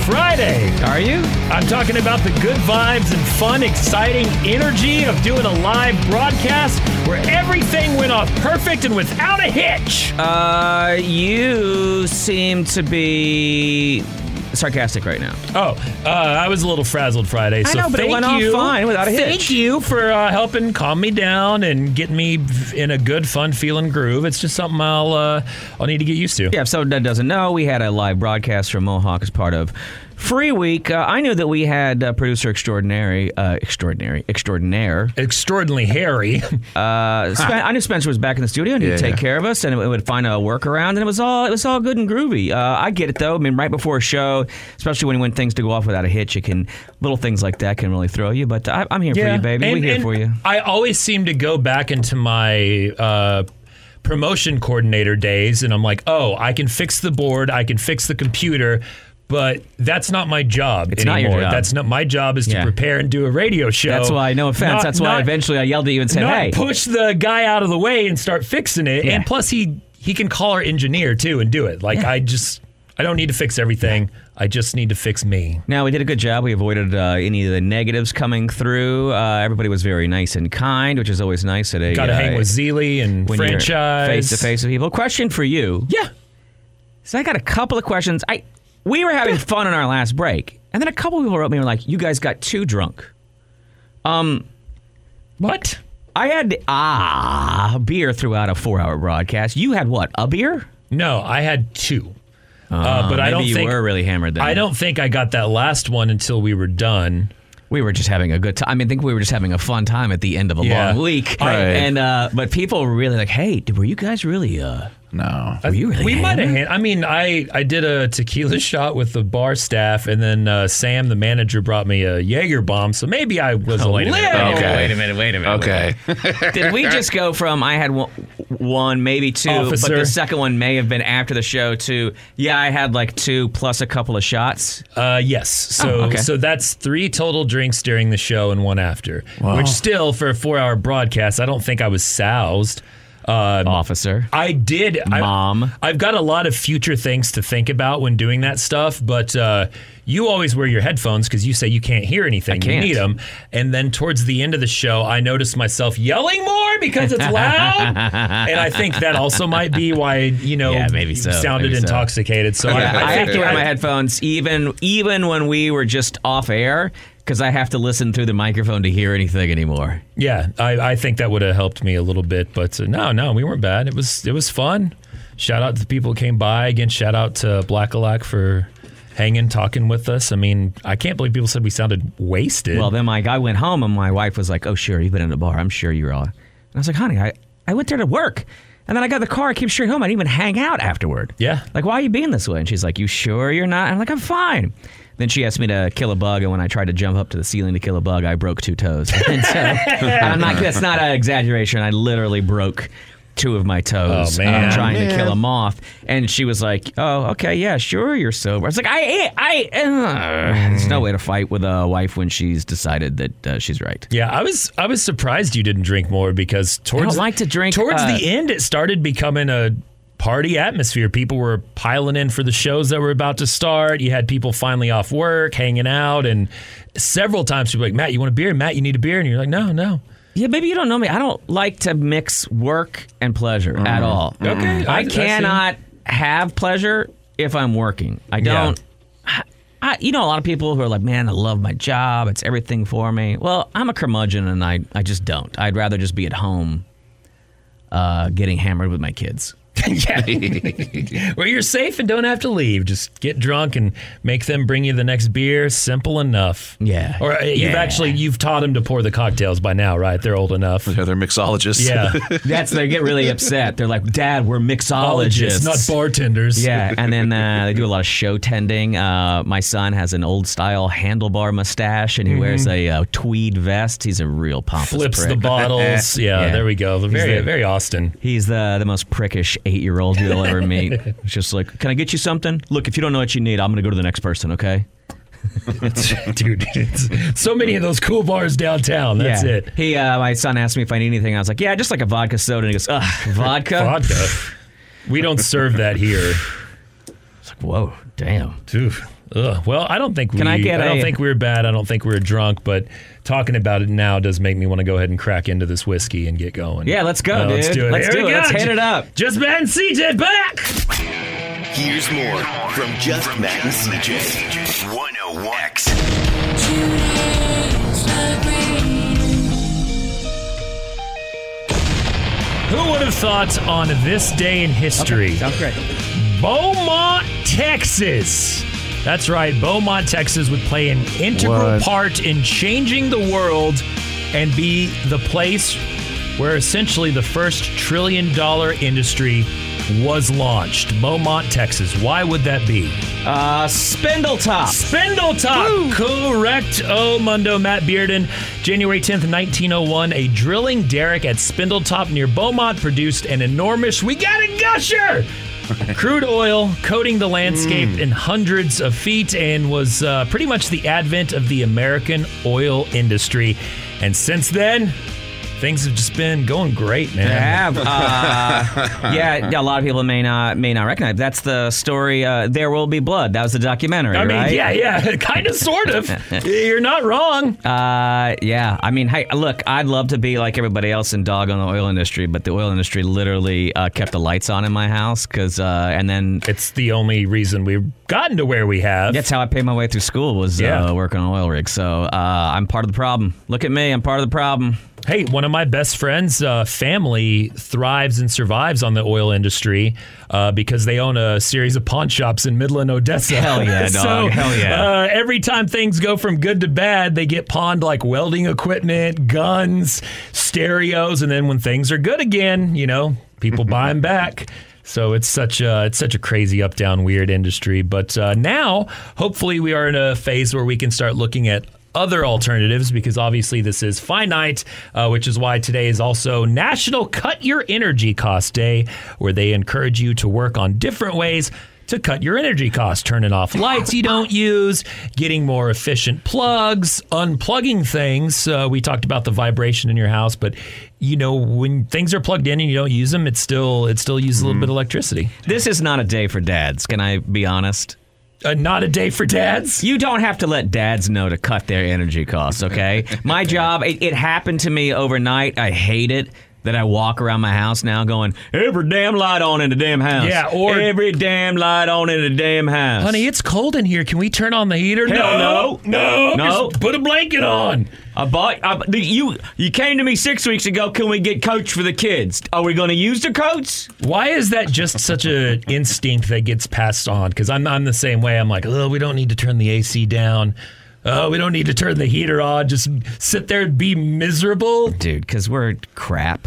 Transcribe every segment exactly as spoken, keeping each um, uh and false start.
Friday. Are you? I'm talking about the good vibes and fun, exciting energy of doing a live broadcast where everything went off perfect and without a hitch. Uh, you seem to be sarcastic right now. Oh, uh, I was a little frazzled Friday. So I know, but it thank went off you, fine without a hitch. Thank you for uh, helping calm me down and getting me in a good, fun feeling groove. It's just something I'll uh, I'll need to get used to. Yeah, if someone that doesn't know, we had a live broadcast from Mohawk as part of Free Week. Uh, I knew that we had uh, producer extraordinary, uh, extraordinary, extraordinaire. Extraordinarily hairy. Uh, Spen- I knew Spencer was back in the studio and he'd Yeah, take yeah. care of us, and it would find a workaround, and it was all it was all good and groovy. Uh, I get it though. I mean, right before a show, especially when you want things to go off without a hitch, it can little things like that can really throw you. But I, I'm here for you, baby. And, We're here and for you. I always seem to go back into my uh, promotion coordinator days, and I'm like, oh, I can fix the board, I can fix the computer. But that's not my job It's not anymore. your job. That's not my job is to Yeah. prepare and do a radio show. That's why, no offense, Not- that's why not- eventually I yelled at you and said, not hey. push the guy out of the way and start fixing it. Yeah. And plus, he he can call our engineer too and do it. Like Yeah. I just I don't need to fix everything. I just need to fix me. Now, we did a good job. We avoided uh, any of the negatives coming through. Uh, everybody was very nice and kind, which is always nice at a Got to uh, hang with Zeely and when you're franchise face to face with people. Question for you. Yeah. So I got a couple of questions. I we were having fun on our last break, and then a couple of people wrote me and were like, "You guys got too drunk." Um, What? I had ah beer throughout a four-hour broadcast. You had what? A beer? No, I had two. Uh, but I Maybe don't you think were really hammered then. I don't think I got that last one until we were done. We were just having a good time. I mean, I think we were just having a fun time at the end of a Yeah. long week. Right. And uh, but people were really like, "Hey, did- were you guys really?" Uh, No. Were you really we might have. hammered? Had, I mean, I I did a tequila shot with the bar staff, and then uh, Sam, the manager, brought me a Jaeger bomb. So maybe I was a Oh, wait a little. minute. Okay. Wait a minute. Wait a minute. Okay. Did we just go from I had one, one maybe two, but Officer. the second one may have been after the show to yeah, I had like two plus a couple of shots. Uh, yes. So Oh, okay. so that's three total drinks during the show and one after. Which still, for a four-hour broadcast, I don't think I was soused. Um, Officer. I did. Mom. I, I've got a lot of future things to think about when doing that stuff, but uh, you always wear your headphones because you say you can't hear anything. I can't. You need them. And then towards the end of the show, I noticed myself yelling more because it's loud. And I think that also might be why, you know, Yeah, maybe so. sounded Maybe so. intoxicated. So Yeah, I, I, I, have think to wear I- my headphones even even when we were just off air because I have to listen through the microphone to hear anything anymore. Yeah, I, I think that would have helped me a little bit, but uh, no, no, we weren't bad. It was it was fun. Shout out to the people who came by. Again, shout out to Black-a-Lack for hanging, talking with us. I mean, I can't believe people said we sounded wasted. Well, then my I went home and my wife was like, "Oh, sure, you've been in a bar. I'm sure you're all." And I was like, "Honey, I, I went there to work." And then I got in the car, I came straight home. I didn't even hang out afterward. Yeah. Like, why are you being this way? And she's like, "You sure you're not?" And I'm like, "I'm fine." Then she asked me to kill a bug, and when I tried to jump up to the ceiling to kill a bug, I broke two toes. And so, I'm not, that's not an exaggeration. I literally broke two of my toes Oh, man. uh, trying to Man. kill a moth. And she was like, "Oh, okay, yeah, sure, you're sober." I was like, I, I, uh, there's no way to fight with a wife when she's decided that uh, she's right. yeah, I was I was surprised you didn't drink more because towards don't like to drink, Towards uh, the end, it started becoming a party atmosphere. People were piling in for the shows that were about to start. You had people finally off work, hanging out, and several times people were like, "Matt, you want a beer? Matt, you need a beer?" And you're like, "No, no." Yeah, maybe you don't know me. I don't like to mix work and pleasure at all. Okay, I- I I see. cannot have pleasure if I'm working. I don't. I, you know, a lot of people who are like, "Man, I love my job. It's everything for me." Well, I'm a curmudgeon, and I, I just don't. I'd rather just be at home uh, getting hammered with my kids. Yeah. Where you're safe and don't have to leave. Just get drunk and make them bring you the next beer. Simple enough. Yeah. Or uh, you've Yeah. actually, you've taught them to pour the cocktails by now, right? They're old enough. Yeah, they're mixologists. Yeah. That's they get really upset. They're like, "Dad, we're mixologists, Not bartenders. Yeah, and then uh, they do a lot of show tending. Uh, my son has an old style handlebar mustache, and he wears a uh, tweed vest. He's a real pompous Flips prick. the bottles. Yeah, Yeah. there we go. Very, the- very Austin. He's the the most prickish eight year old you'll ever meet. It's just like, "Can I get you something? Look, if you don't know what you need, I'm going to go to the next person, okay?" Dude, it's so many of those cool bars downtown. That's yeah. it. He, uh, my son asked me if I need anything. I was like, "Yeah, just like a vodka soda." And he goes, "Ugh, vodka?" Vodka. We don't serve that here. It's like, whoa, damn. Dude. Ugh. Well, I don't think we. Can I get I don't a- think we were bad. I don't think we were drunk. But talking about it now does make me want to go ahead and crack into this whiskey and get going. Yeah, let's go, Uh, dude. Let's do it. Let's Here do we it. go. Let's hit it up. Just Matt and C J back. Here's more from Just Matt and C J. one oh one X. Who would have thought on this day in history? Sounds great. Beaumont, Texas. That's right. Beaumont, Texas would play an integral What? part in changing the world and be the place where essentially the first trillion dollar industry was launched. Beaumont, Texas. Why would that be? Uh, Spindletop. Spindletop. Correct. Oh, Mundo, Matt Bearden. January tenth, nineteen oh one, a drilling derrick at Spindletop near Beaumont produced an enormous, we got a gusher! Crude oil coating the landscape Mm. in hundreds of feet and was uh, pretty much the advent of the American oil industry. And since then, things have just been going great, man. They have. Uh, yeah, a lot of people may not may not recognize. That's the story. Uh, There Will Be Blood. That was the documentary, I mean, right? yeah, yeah, kind of, sort of. You're not wrong. Uh, yeah. I mean, hey, look, I'd love to be like everybody else and dog on the oil industry, but the oil industry literally uh, kept the lights on in my house because, uh, and then It's the only reason we've gotten to where we have. that's how I paid my way through school was Yeah. uh, working on oil rigs. So uh, I'm part of the problem. Look at me, I'm part of the problem. Hey, one of my best friends' uh, family thrives and survives on the oil industry uh, because they own a series of pawn shops in Midland, Odessa. Hell yeah, dog. so, Hell yeah. Uh, every time things go from good to bad, they get pawned like welding equipment, guns, stereos, and then when things are good again, you know, people buy them back. So it's such a it's such a crazy up down weird industry. But uh, now, hopefully, we are in a phase where we can start looking at other alternatives because obviously this is finite, uh, which is why today is also National Cut Your Energy Cost Day, where they encourage you to work on different ways to cut your energy costs, turning off lights you don't use, getting more efficient plugs, unplugging things. Uh, we talked about the vibration in your house, but you know when things are plugged in and you don't use them, it still it still uses a little bit of electricity. This is not a day for dads. Can I be honest? Uh, not a day for dads. You don't have to let dads know to cut their energy costs, okay? My job, it, it happened to me overnight. I hate it that I walk around my house now going, every damn light on in the damn house. Yeah, or- every damn light on in the damn house. Honey, it's cold in here. Can we turn on the heater? Hell no, no, No. Just put a blanket on. I bought, I, you, you came to me six weeks ago, can we get coats for the kids? Are we going to use the coats? Why is that just such an instinct that gets passed on? Because I'm, I'm the same way. I'm like, oh, we don't need to turn the A C down. Oh, we don't need to turn the heater on. Just sit there and be miserable. Dude, because we're crap.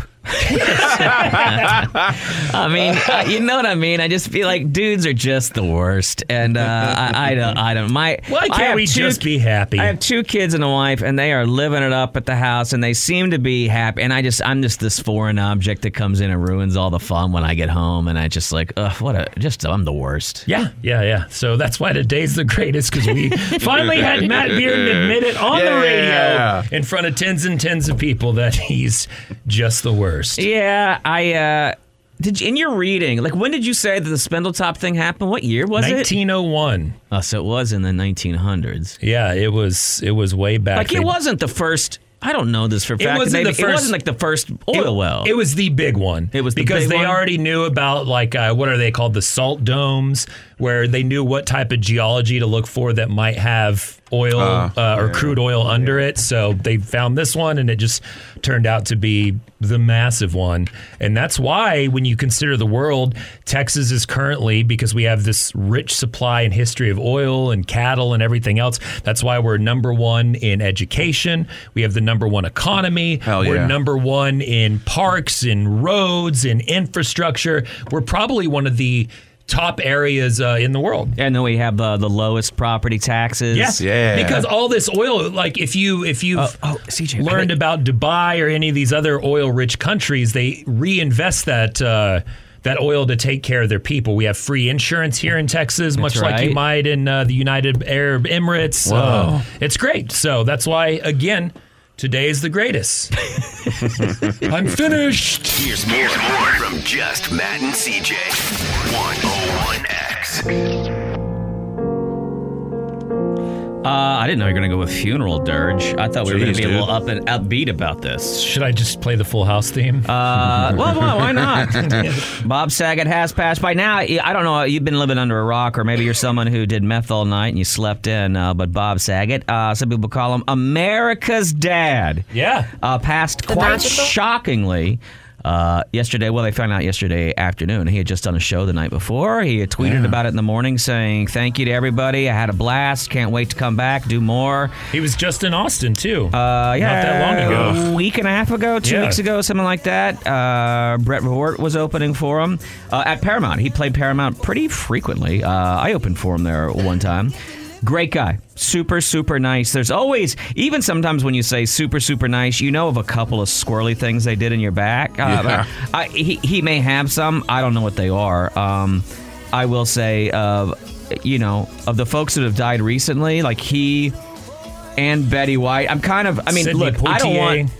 I mean, uh, you know what I mean? I just feel like dudes are just the worst. And uh, I, I don't, I don't, my. Why I can't have we two- just be happy? I have two kids and a wife, and they are living it up at the house, and they seem to be happy. And I just, I'm just this foreign object that comes in and ruins all the fun when I get home. And I just like, ugh, what a, just, I'm the worst. Yeah, yeah, yeah. So that's why today's the greatest, because we finally had Matt Bearden admit it on the Yeah. radio in front of tens and tens of people that he's just the worst. Yeah, I, uh, did you, in your reading, like when did you say that the Spindletop thing happened? What year was it? nineteen oh one. Oh, so it was in the nineteen hundreds. Yeah, it was. It was way back. Like it They- wasn't the first. I don't know this for a fact. wasn't Maybe- the It first- wasn't like the first oil it, well. It was the big one. It was the because big they one? already knew about like uh, what are they called, the salt domes, where they knew what type of geology to look for that might have oil Uh, uh, or crude oil under it. So they found this one, and it just turned out to be the massive one. And that's why when you consider the world, Texas is currently, because we have this rich supply and history of oil and cattle and everything else, that's why we're number one in education. We have the number one economy. Hell We're yeah. number one in parks, in roads, in infrastructure. We're probably one of the top areas uh, in the world. and then we have uh, the lowest property taxes. Yes, Yeah. because all this oil, like if you if you've Oh, oh, C J, I learned think- about Dubai or any of these other oil-rich countries, they reinvest that uh, that oil to take care of their people. We have free insurance here in Texas, much like you right. might in uh, the United Arab Emirates. Whoa. Uh, it's great. So that's why, again, today is the greatest. I'm finished. Here's more, Here's more from Just Matt and C J. one oh one X. Uh, I didn't know you were going to go with funeral dirge. I thought we were going to be Jeez, a little dude. up and upbeat about this. Should I just play the Full House theme? Uh, well, well, why not? Bob Saget has passed by. Now, I don't know, you've been living under a rock, or maybe you're someone who did meth all night and you slept in, uh, but Bob Saget, uh, some people call him America's dad. yeah. Uh, passed quite magical- shockingly. Uh, yesterday, well, they found out yesterday afternoon. He had just done a show the night before. He had tweeted Yeah. about it in the morning saying, thank you to everybody. I had a blast. Can't wait to come back, do more. He was just in Austin, too. Uh, yeah, Not that long ago. A week and a half ago, two Yeah. weeks ago, something like that. Uh, Brett Rehort was opening for him uh, at Paramount. He played Paramount pretty frequently. Uh, I opened for him there one time. Great guy. Super, super nice. There's always, even sometimes when you say super, super nice, you know of a couple of squirrely things they did in your back. Uh, Yeah. I, he, he may have some. I don't know what they are. Um, I will say, uh, you know, of the folks that have died recently, like he and Betty White, I'm kind of, I mean, Sidney look, I don't Poitier. want,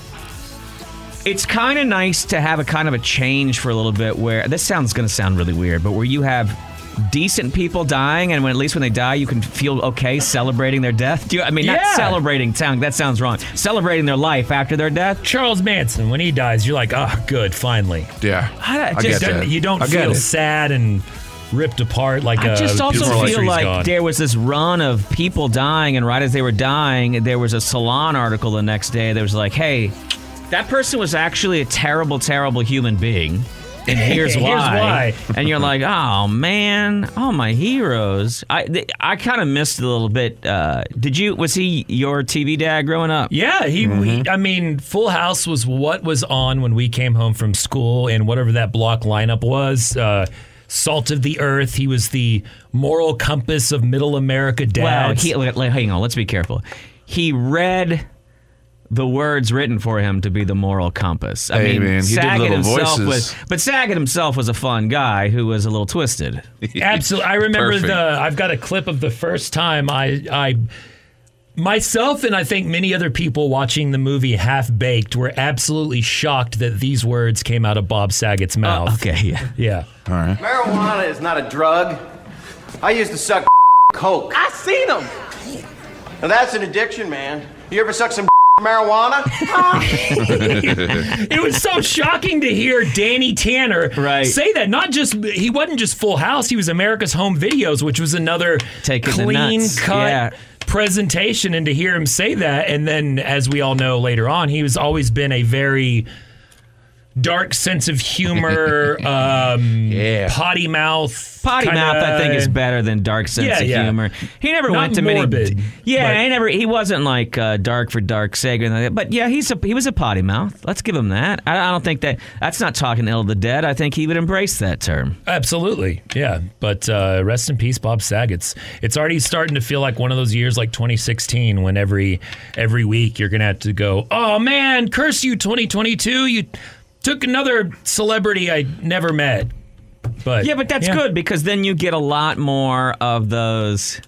it's kind of nice to have a kind of a change for a little bit where, this sounds going to sound really weird, but where you have decent people dying, and when at least when they die, you can feel okay celebrating their death. Do you, I mean, not Yeah. celebrating, sound, that sounds wrong. Celebrating their life after their death. Charles Manson, when he dies, you're like, oh, good, finally. Yeah. I- I just- get that. You don't I get feel it. sad and ripped apart like I a just also Christmas feel tree's like gone. there was this run of people dying, and right as they were dying, there was a Salon article the next day that was like, hey, that person was actually a terrible, terrible human being. And here's Here's why. why. And you're like, oh man, oh my heroes. I th- I kind of missed a little bit. Uh, did you? Was he your T V dad growing up? Yeah, he. Mm-hmm. We, I mean, Full House was what was on when we came home from school, and whatever that block lineup was. Uh, Salt of the Earth. He was the moral compass of Middle America Well, dads. he, like, like, hang on. Let's be careful. He read the words written for him to be the moral compass. I Hey, mean, man, he did Saget little himself voices. was, but Saget himself was a fun guy who was a little twisted. Absolutely. I remember Perfect. the. I've got a clip of the first time I. I Myself and I think many other people watching the movie Half Baked were absolutely shocked that these words came out of Bob Saget's mouth. Uh, okay, yeah. Yeah. All right. Marijuana is not a drug. I used to suck coke. I seen them. Now that's an addiction, man. You ever suck some marijuana? It was so shocking to hear Danny Tanner Right. say that. Not just he wasn't just Full House; he was America's Home Videos, which was another Take it to clean nuts. cut Yeah. presentation. And to hear him say that, and then as we all know later on, he was always been a very dark sense of humor, um, Yeah. potty mouth. Potty kinda- mouth, I think, is better than dark sense Yeah, of yeah. humor. He never Not went to morbid, many. Yeah, but- he never. He wasn't like uh, dark for dark's sake or anything like that. But yeah, he's a he was a potty mouth. Let's give him that. I, I don't think that that's not talking ill of the dead. I think he would embrace that term. Absolutely, yeah. But uh, rest in peace, Bob Saget. It's, it's already starting to feel like one of those years like twenty sixteen when every every week you're going to have to go, oh man, curse you twenty twenty-two. You took another celebrity I never met. But Yeah, but that's yeah. good because then you get a lot more of those.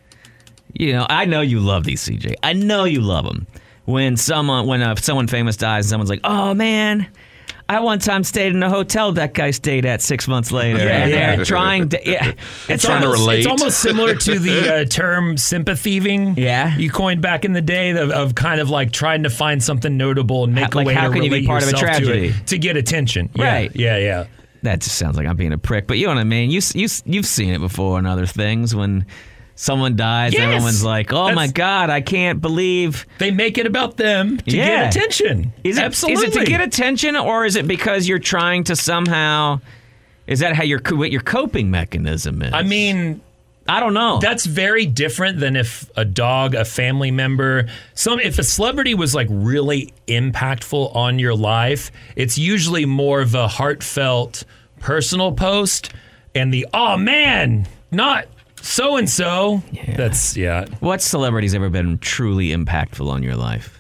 You know, I know you love these, C J. I know you love them. When someone, when uh, someone famous dies, someone's like, "Oh man, I one time stayed in a hotel that guy stayed at six months later." Yeah, and yeah. they're trying to. Yeah, It's trying to almost, relate. it's almost similar to the uh, term sympathiving. Yeah. You coined back in the day of, of kind of like trying to find something notable and make How- a like, way how to can you be relate part of a yourself to tragedy? it to get attention. Yeah, Right. Yeah, yeah. That just sounds like I'm being a prick, but you know what I mean. You you you've seen it before in other things when someone dies, Yes. everyone's like, "Oh my That's- God, I can't believe." They make it about them to Yeah. get attention. Is it, Absolutely. is it to get attention, or is it because you're trying to somehow? Is that how your what your coping mechanism is? I mean, I don't know. that's very different than if a dog, a family member, some if a celebrity was like really impactful on your life, it's usually more of a heartfelt personal post and the oh man, not so and so. That's yeah. What celebrity's ever been truly impactful on your life?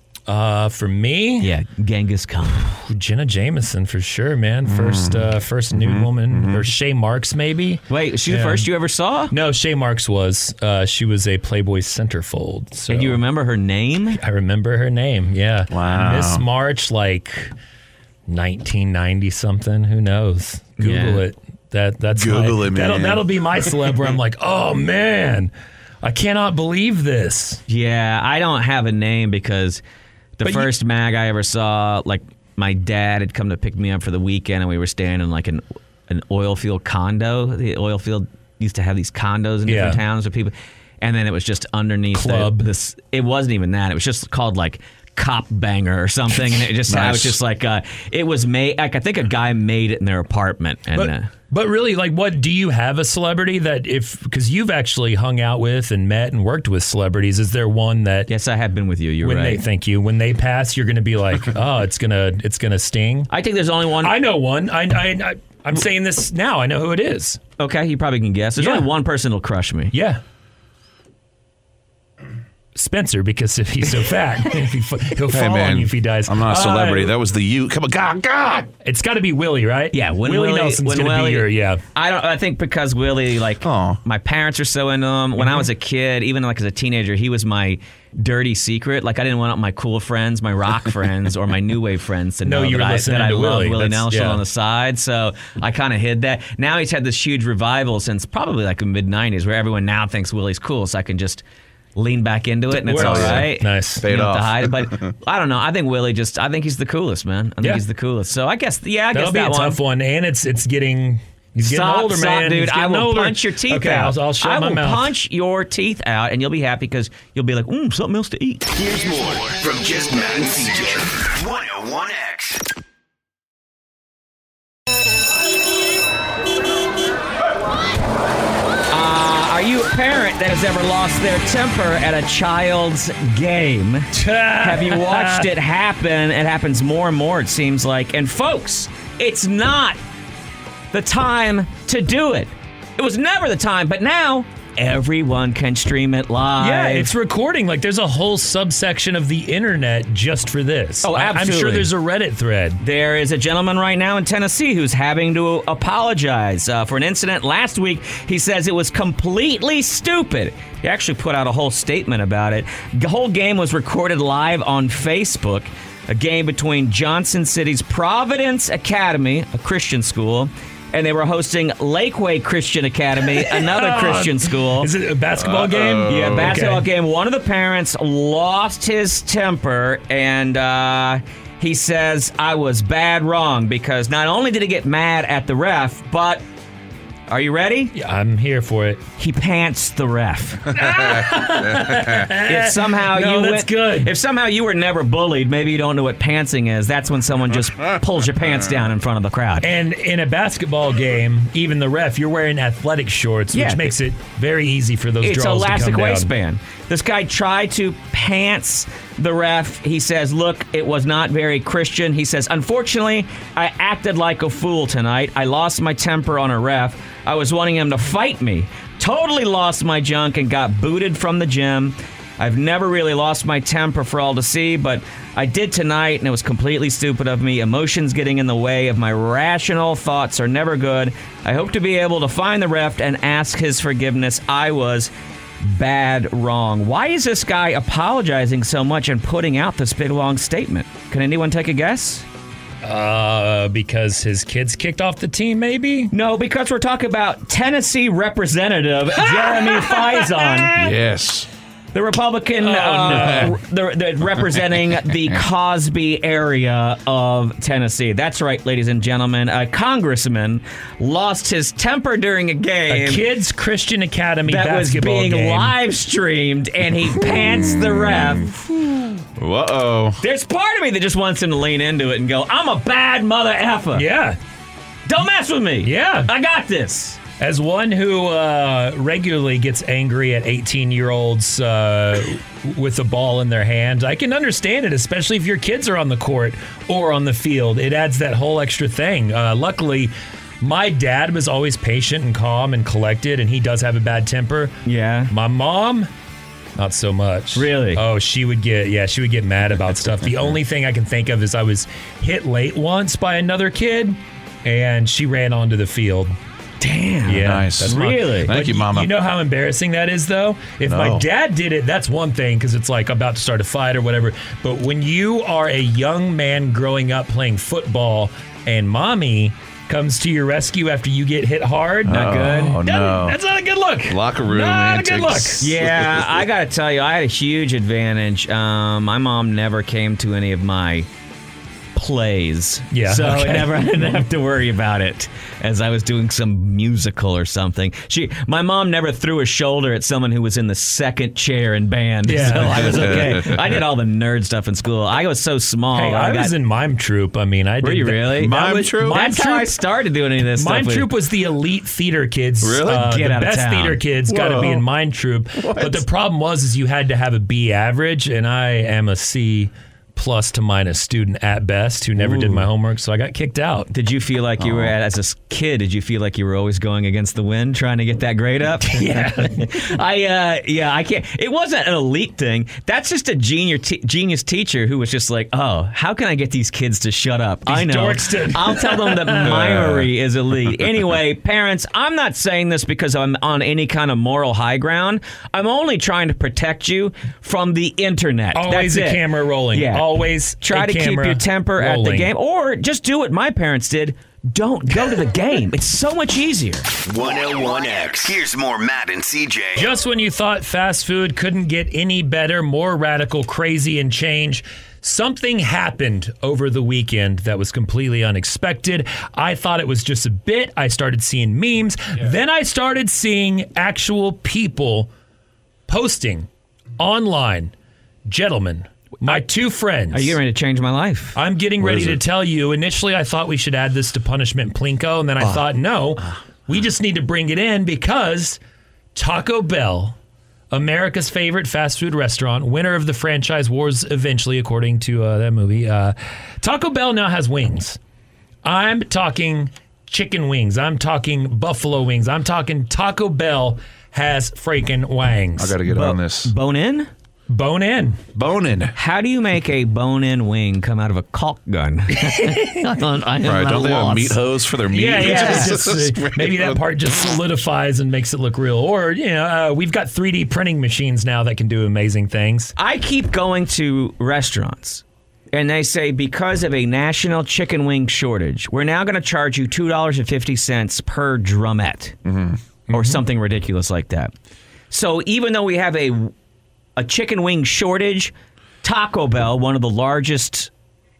Uh for me, Yeah, Genghis Khan. Jenna Jameson for sure, man. First uh first nude woman or Shay Marks maybe. Wait, is she the Yeah. first you ever saw? No, Shay Marks was. Uh, she was a Playboy centerfold. So And you remember her name? I remember her name. Yeah. Wow. Miss March, like nineteen ninety something. Who knows? Google Yeah. it. That that's Google my, it, That'll, man. that'll be my celeb where I'm like, oh man, I cannot believe this. Yeah, I don't have a name because the But first you- mag I ever saw, like my dad had come to pick me up for the weekend, and we were staying in like an an oil field condo. The oil field used to have these condos in different Yeah. towns with people, and then it was just underneath the- Club. this. It wasn't even that. It was just called like Cop Banger or something, and it just I was Nice. just like uh, it was made. Like I think a guy made it in their apartment, and. But, uh, but really, like, what do you have a celebrity that if because you've actually hung out with and met and worked with celebrities? Is there one that Yes, I have been with you. You're when right. they thank you when they pass, you're going to be like, oh, it's gonna it's gonna sting? I think there's only one. I know one. I, I, I I'm saying this now. I know who it is. Okay, you probably can guess. There's Yeah. only one person that'll crush me. Yeah. Spencer, because if he's so fat, if he, he'll Hey, fall man. on you if he dies. I'm not a celebrity. Uh, that was the you. Come on, God, God. it's got to be Willie, right? Yeah, when Willie, Willie, Nelson's when going to Willie, be your, yeah. I don't. I think because Willie, like, Aw. my parents are so into him. When I was a kid, even like as a teenager, he was my dirty secret. Like, I didn't want my cool friends, my rock friends, or my new wave friends to No, know you were that I, listening that I to love Willie. Willie That's- Nelson yeah. on the side. So I kind of hid that. Now he's had this huge revival since probably like the mid nineties, where everyone now thinks Willie's cool. So I can just lean back into it, and it's Where- all right. Nice. You Fade don't have to off. hide it, but I don't know. I think Willie just. I think he's the coolest, man. I think Yeah. he's the coolest. So I guess, yeah, I That'll guess be that a one. tough one, and it's it's getting he's getting Stop, older, stop, man. dude. He's I getting will older. punch your teeth okay, out. I'll, I'll shut I my will mouth. punch your teeth out, and you'll be happy because you'll be like, mm, something else to eat. Here's more from Just Matt and C J. one oh one X. Uh, are you a parent that has ever lost their temper at a child's game? Have you watched it happen? It happens more and more, it seems like. And folks, it's not the time to do it. It was never the time, but now everyone can stream it live. Yeah, it's recording. Like, there's a whole subsection of the internet just for this. Oh, I- I'm absolutely. sure there's a Reddit thread. There is a gentleman right now in Tennessee who's having to apologize uh, for an incident last week. He says it was completely stupid. He actually put out a whole statement about it. The whole game was recorded live on Facebook. A game between Johnson City's Providence Academy, a Christian school, and they were hosting Lakeway Christian Academy, another Christian school. Is it a basketball game? Yeah, basketball Okay. game. One of the parents lost his temper, and uh, he says, I was bad wrong, because not only did he get mad at the ref, but, are you ready? Yeah, I'm here for it. He pants the ref. If somehow No, you that's went- good. If somehow you were never bullied, maybe you don't know what pantsing is. That's when someone just pulls your pants down in front of the crowd. And in a basketball game, even the ref, you're wearing athletic shorts, Yeah. which makes it very easy for those It's draws elastic to come down. waistband. This guy tried to pants the ref. He says, look, it was not very Christian. He says, unfortunately, I acted like a fool tonight. I lost my temper on a ref. I was wanting him to fight me. Totally lost my junk and got booted from the gym. I've never really lost my temper for all to see, but I did tonight, and it was completely stupid of me. Emotions getting in the way of my rational thoughts are never good. I hope to be able to find the ref and ask his forgiveness. I was bad wrong. Why is this guy apologizing so much and putting out this big long statement? Can anyone take a guess? Uh, because his kids kicked off the team, maybe? No, because we're talking about Tennessee Representative Jeremy Faison. Yes. The Republican uh, the, the, representing the Cosby area of Tennessee. That's right, ladies and gentlemen. A congressman lost his temper during a game A kids Christian Academy that was basketball being game. live streamed, and he pants the ref. Whoa. There's part of me that just wants him to lean into it and go, I'm a bad mother effer. Yeah. Don't mess with me. Yeah. I got this. As one who uh, regularly gets angry at eighteen-year-olds uh, with a ball in their hand, I can understand it, especially if your kids are on the court or on the field. It adds that whole extra thing. Uh, luckily, my dad was always patient and calm and collected, and he does have a bad temper. Yeah. My mom, not so much. Really? Oh, she would get, yeah, she would get mad about stuff. The only thing I can think of is I was hit late once by another kid, and she ran onto the field. Damn. Yeah, Nice. that's my- Really? Thank But you, Mama. You know how embarrassing that is, though? If my No. dad did it, that's one thing, because it's like about to start a fight or whatever. But when you are a young man growing up playing football and mommy comes to your rescue after you get hit hard. Not good. Oh, no. That's not a good look. Locker room Not a good look. antics. Yeah, I got to tell you, I had a huge advantage. Um, my mom never came to any of my plays. Yeah, So okay. I never I didn't have to worry about it as I was doing some musical or something. She, my mom never threw a shoulder at someone who was in the second chair in band. Yeah. So I was okay. I did all the nerd stuff in school. I was so small. Hey, I, got, was in mime troupe. I mean, I Were did you the- really? That Mime was- troupe? Mime That's how I troupe. started doing any of this Mime stuff. troupe was the elite theater kids. Really? Uh, Get the out of best town. theater kids got to Whoa. be in mime troupe. But the problem was, is you had to have a B average, and I am a C plus to minus student at best who never did my homework, so I got kicked out. Did you feel like you were, as a s- kid, did you feel like you were always going against the wind trying to get that grade up? Yeah. I, uh, yeah, I can't. It wasn't an elite thing. That's just a genius, te- genius teacher who was just like, oh, how can I get these kids to shut up? I know. dorks to- I'll tell them that mimery is elite. Anyway, parents, I'm not saying this because I'm on any kind of moral high ground. I'm only trying to protect you from the internet. Always That's a it. camera rolling. Yeah. Always Try a to keep camera your temper at the rolling. game, or just do what my parents did. Don't go to the game. It's so much easier. one oh one X. Here's more Matt and C J. Just when you thought fast food couldn't get any better, more radical, crazy, and change, something happened over the weekend that was completely unexpected. I thought it was just a bit. I started seeing memes. Then I started seeing actual people posting online. Gentlemen, my two friends. Are you getting ready to change my life? I'm getting What ready is to it? tell you. Initially, I thought we should add this to Punishment Plinko, and then I thought, no, we just need to bring it in because Taco Bell, America's favorite fast food restaurant, winner of the franchise wars eventually, according to uh, that movie, uh, Taco Bell now has wings. I'm talking chicken wings. I'm talking buffalo wings. I'm talking Taco Bell has freaking wangs. I got to get on this. Bone in? Bone in. Boning. How do you make a bone-in wing come out of a caulk gun? I don't, I am Right, at don't they have a loss. meat hose for their meat? Yeah, yeah. Just Just, uh, spray maybe it that with- part just solidifies and makes it look real. Or, you know, uh, we've got three D printing machines now that can do amazing things. I keep going to restaurants, and they say because of a national chicken wing shortage, we're now going to charge you two dollars and fifty cents per drumette, or something ridiculous like that. So even though we have a a chicken wing shortage, Taco Bell, one of the largest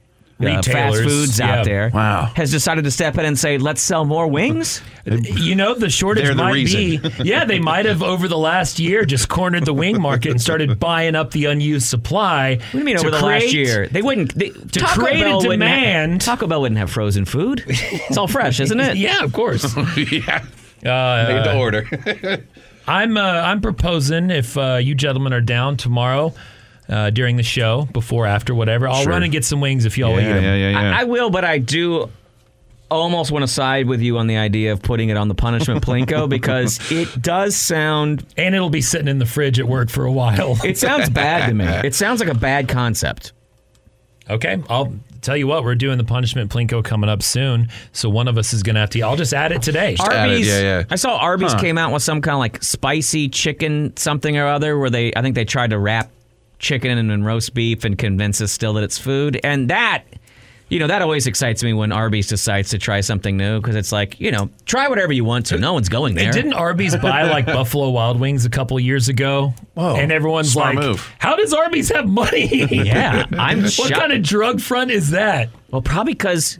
uh, fast Retailers, foods yeah. out there, Wow. has decided to step in and say, let's sell more wings? You know, the shortage They're the might reason. be, yeah, they might have over the last year just cornered the wing market and started buying up the unused supply. What do you mean to over the create- last year? They wouldn't. They, to create a wouldn't have- demand. Taco Bell wouldn't have frozen food. It's all fresh, isn't it? Yeah, of course. yeah. Uh, Make it to order. I'm uh, I'm proposing if uh, you gentlemen are down tomorrow uh, during the show, before, after, whatever, I'll Sure. run and get some wings if y'all will eat yeah, them. yeah, yeah, yeah. I, I will, but I do almost want to side with you on the idea of putting it on the punishment plinko because it does sound. And it'll be sitting in the fridge at work for a while. It sounds bad to me. It sounds like a bad concept. Okay, I'll tell you what, we're doing the punishment plinko coming up soon, so one of us is going to have to. I'll just add it today. add it, Arby's. yeah, yeah. I saw Arby's Huh. came out with some kind of like spicy chicken something or other, where they I think they tried to wrap chicken and, and roast beef and convince us still that it's food, and that. You know, that always excites me when Arby's decides to try something new because it's like, you know, try whatever you want to. No one's going there. And didn't Arby's buy like Buffalo Wild Wings a couple years ago? Whoa, And everyone's smart like, move. how does Arby's have money? Yeah, I'm What shocked. kind of drug front is that? Well, probably because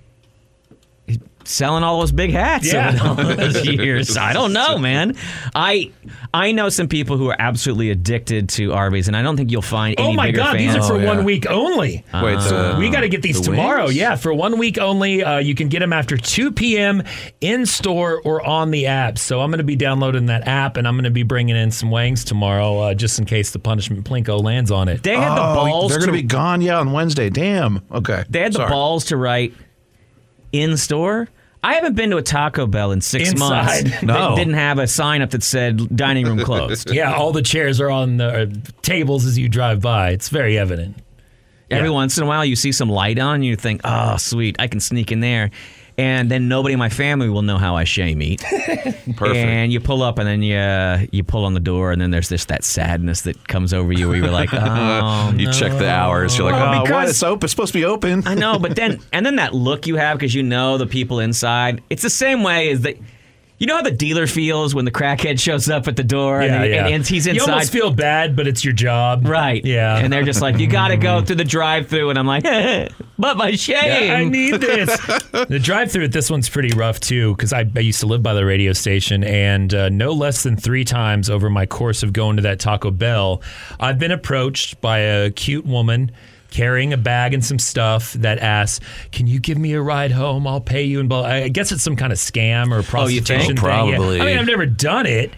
he's selling all those big hats Yeah. over all those years. I don't know, man. I I know some people who are absolutely addicted to Arby's, and I don't think you'll find any Oh my bigger God, fans. these are for Oh, yeah. one week only. Wait, the, We got to get these the tomorrow. wings? Yeah, for one week only. Uh, you can get them after two p.m. in store or on the app. So I'm going to be downloading that app, and I'm going to be bringing in some wings tomorrow, uh, just in case the punishment plinko lands on it. They had the oh, balls. they're to, going to be gone, yeah, on Wednesday. Damn. Okay. They had the Sorry. balls to write in store. I haven't been to a Taco Bell in six Inside. months. No. That didn't have a sign up that said dining room closed. Yeah, all the chairs are on the uh, tables as you drive by. It's very evident. Every Yeah. once in a while, you see some light on, and you think, "Oh, sweet, I can sneak in there." and then nobody in my family will know how I shame eat. Perfect. And you pull up, and then you uh, you pull on the door, and then there's this that sadness that comes over you, where you're like, oh, you no. check the hours. You're like, Well, oh, what? because- It's open. It's supposed to be open. I know, but then and then that look you have because you know the people inside. It's the same way as that. You know how the dealer feels when the crackhead shows up at the door Yeah, and, he- yeah. and, and he's You inside. almost feel bad, but it's your job. Right. Yeah. And they're just like, you got to go through the drive-through. And I'm like, but my shame. Yeah, I need this. The drive-through at this one's pretty rough too, because I, I used to live by the radio station, and uh, no less than three times over my course of going to that Taco Bell, I've been approached by a cute woman carrying a bag and some stuff that asks, "Can you give me a ride home? I'll pay you." And blah. I guess it's some kind of scam or Oh, you think? prostitution thing. Probably. Yeah. I mean, I've never done it,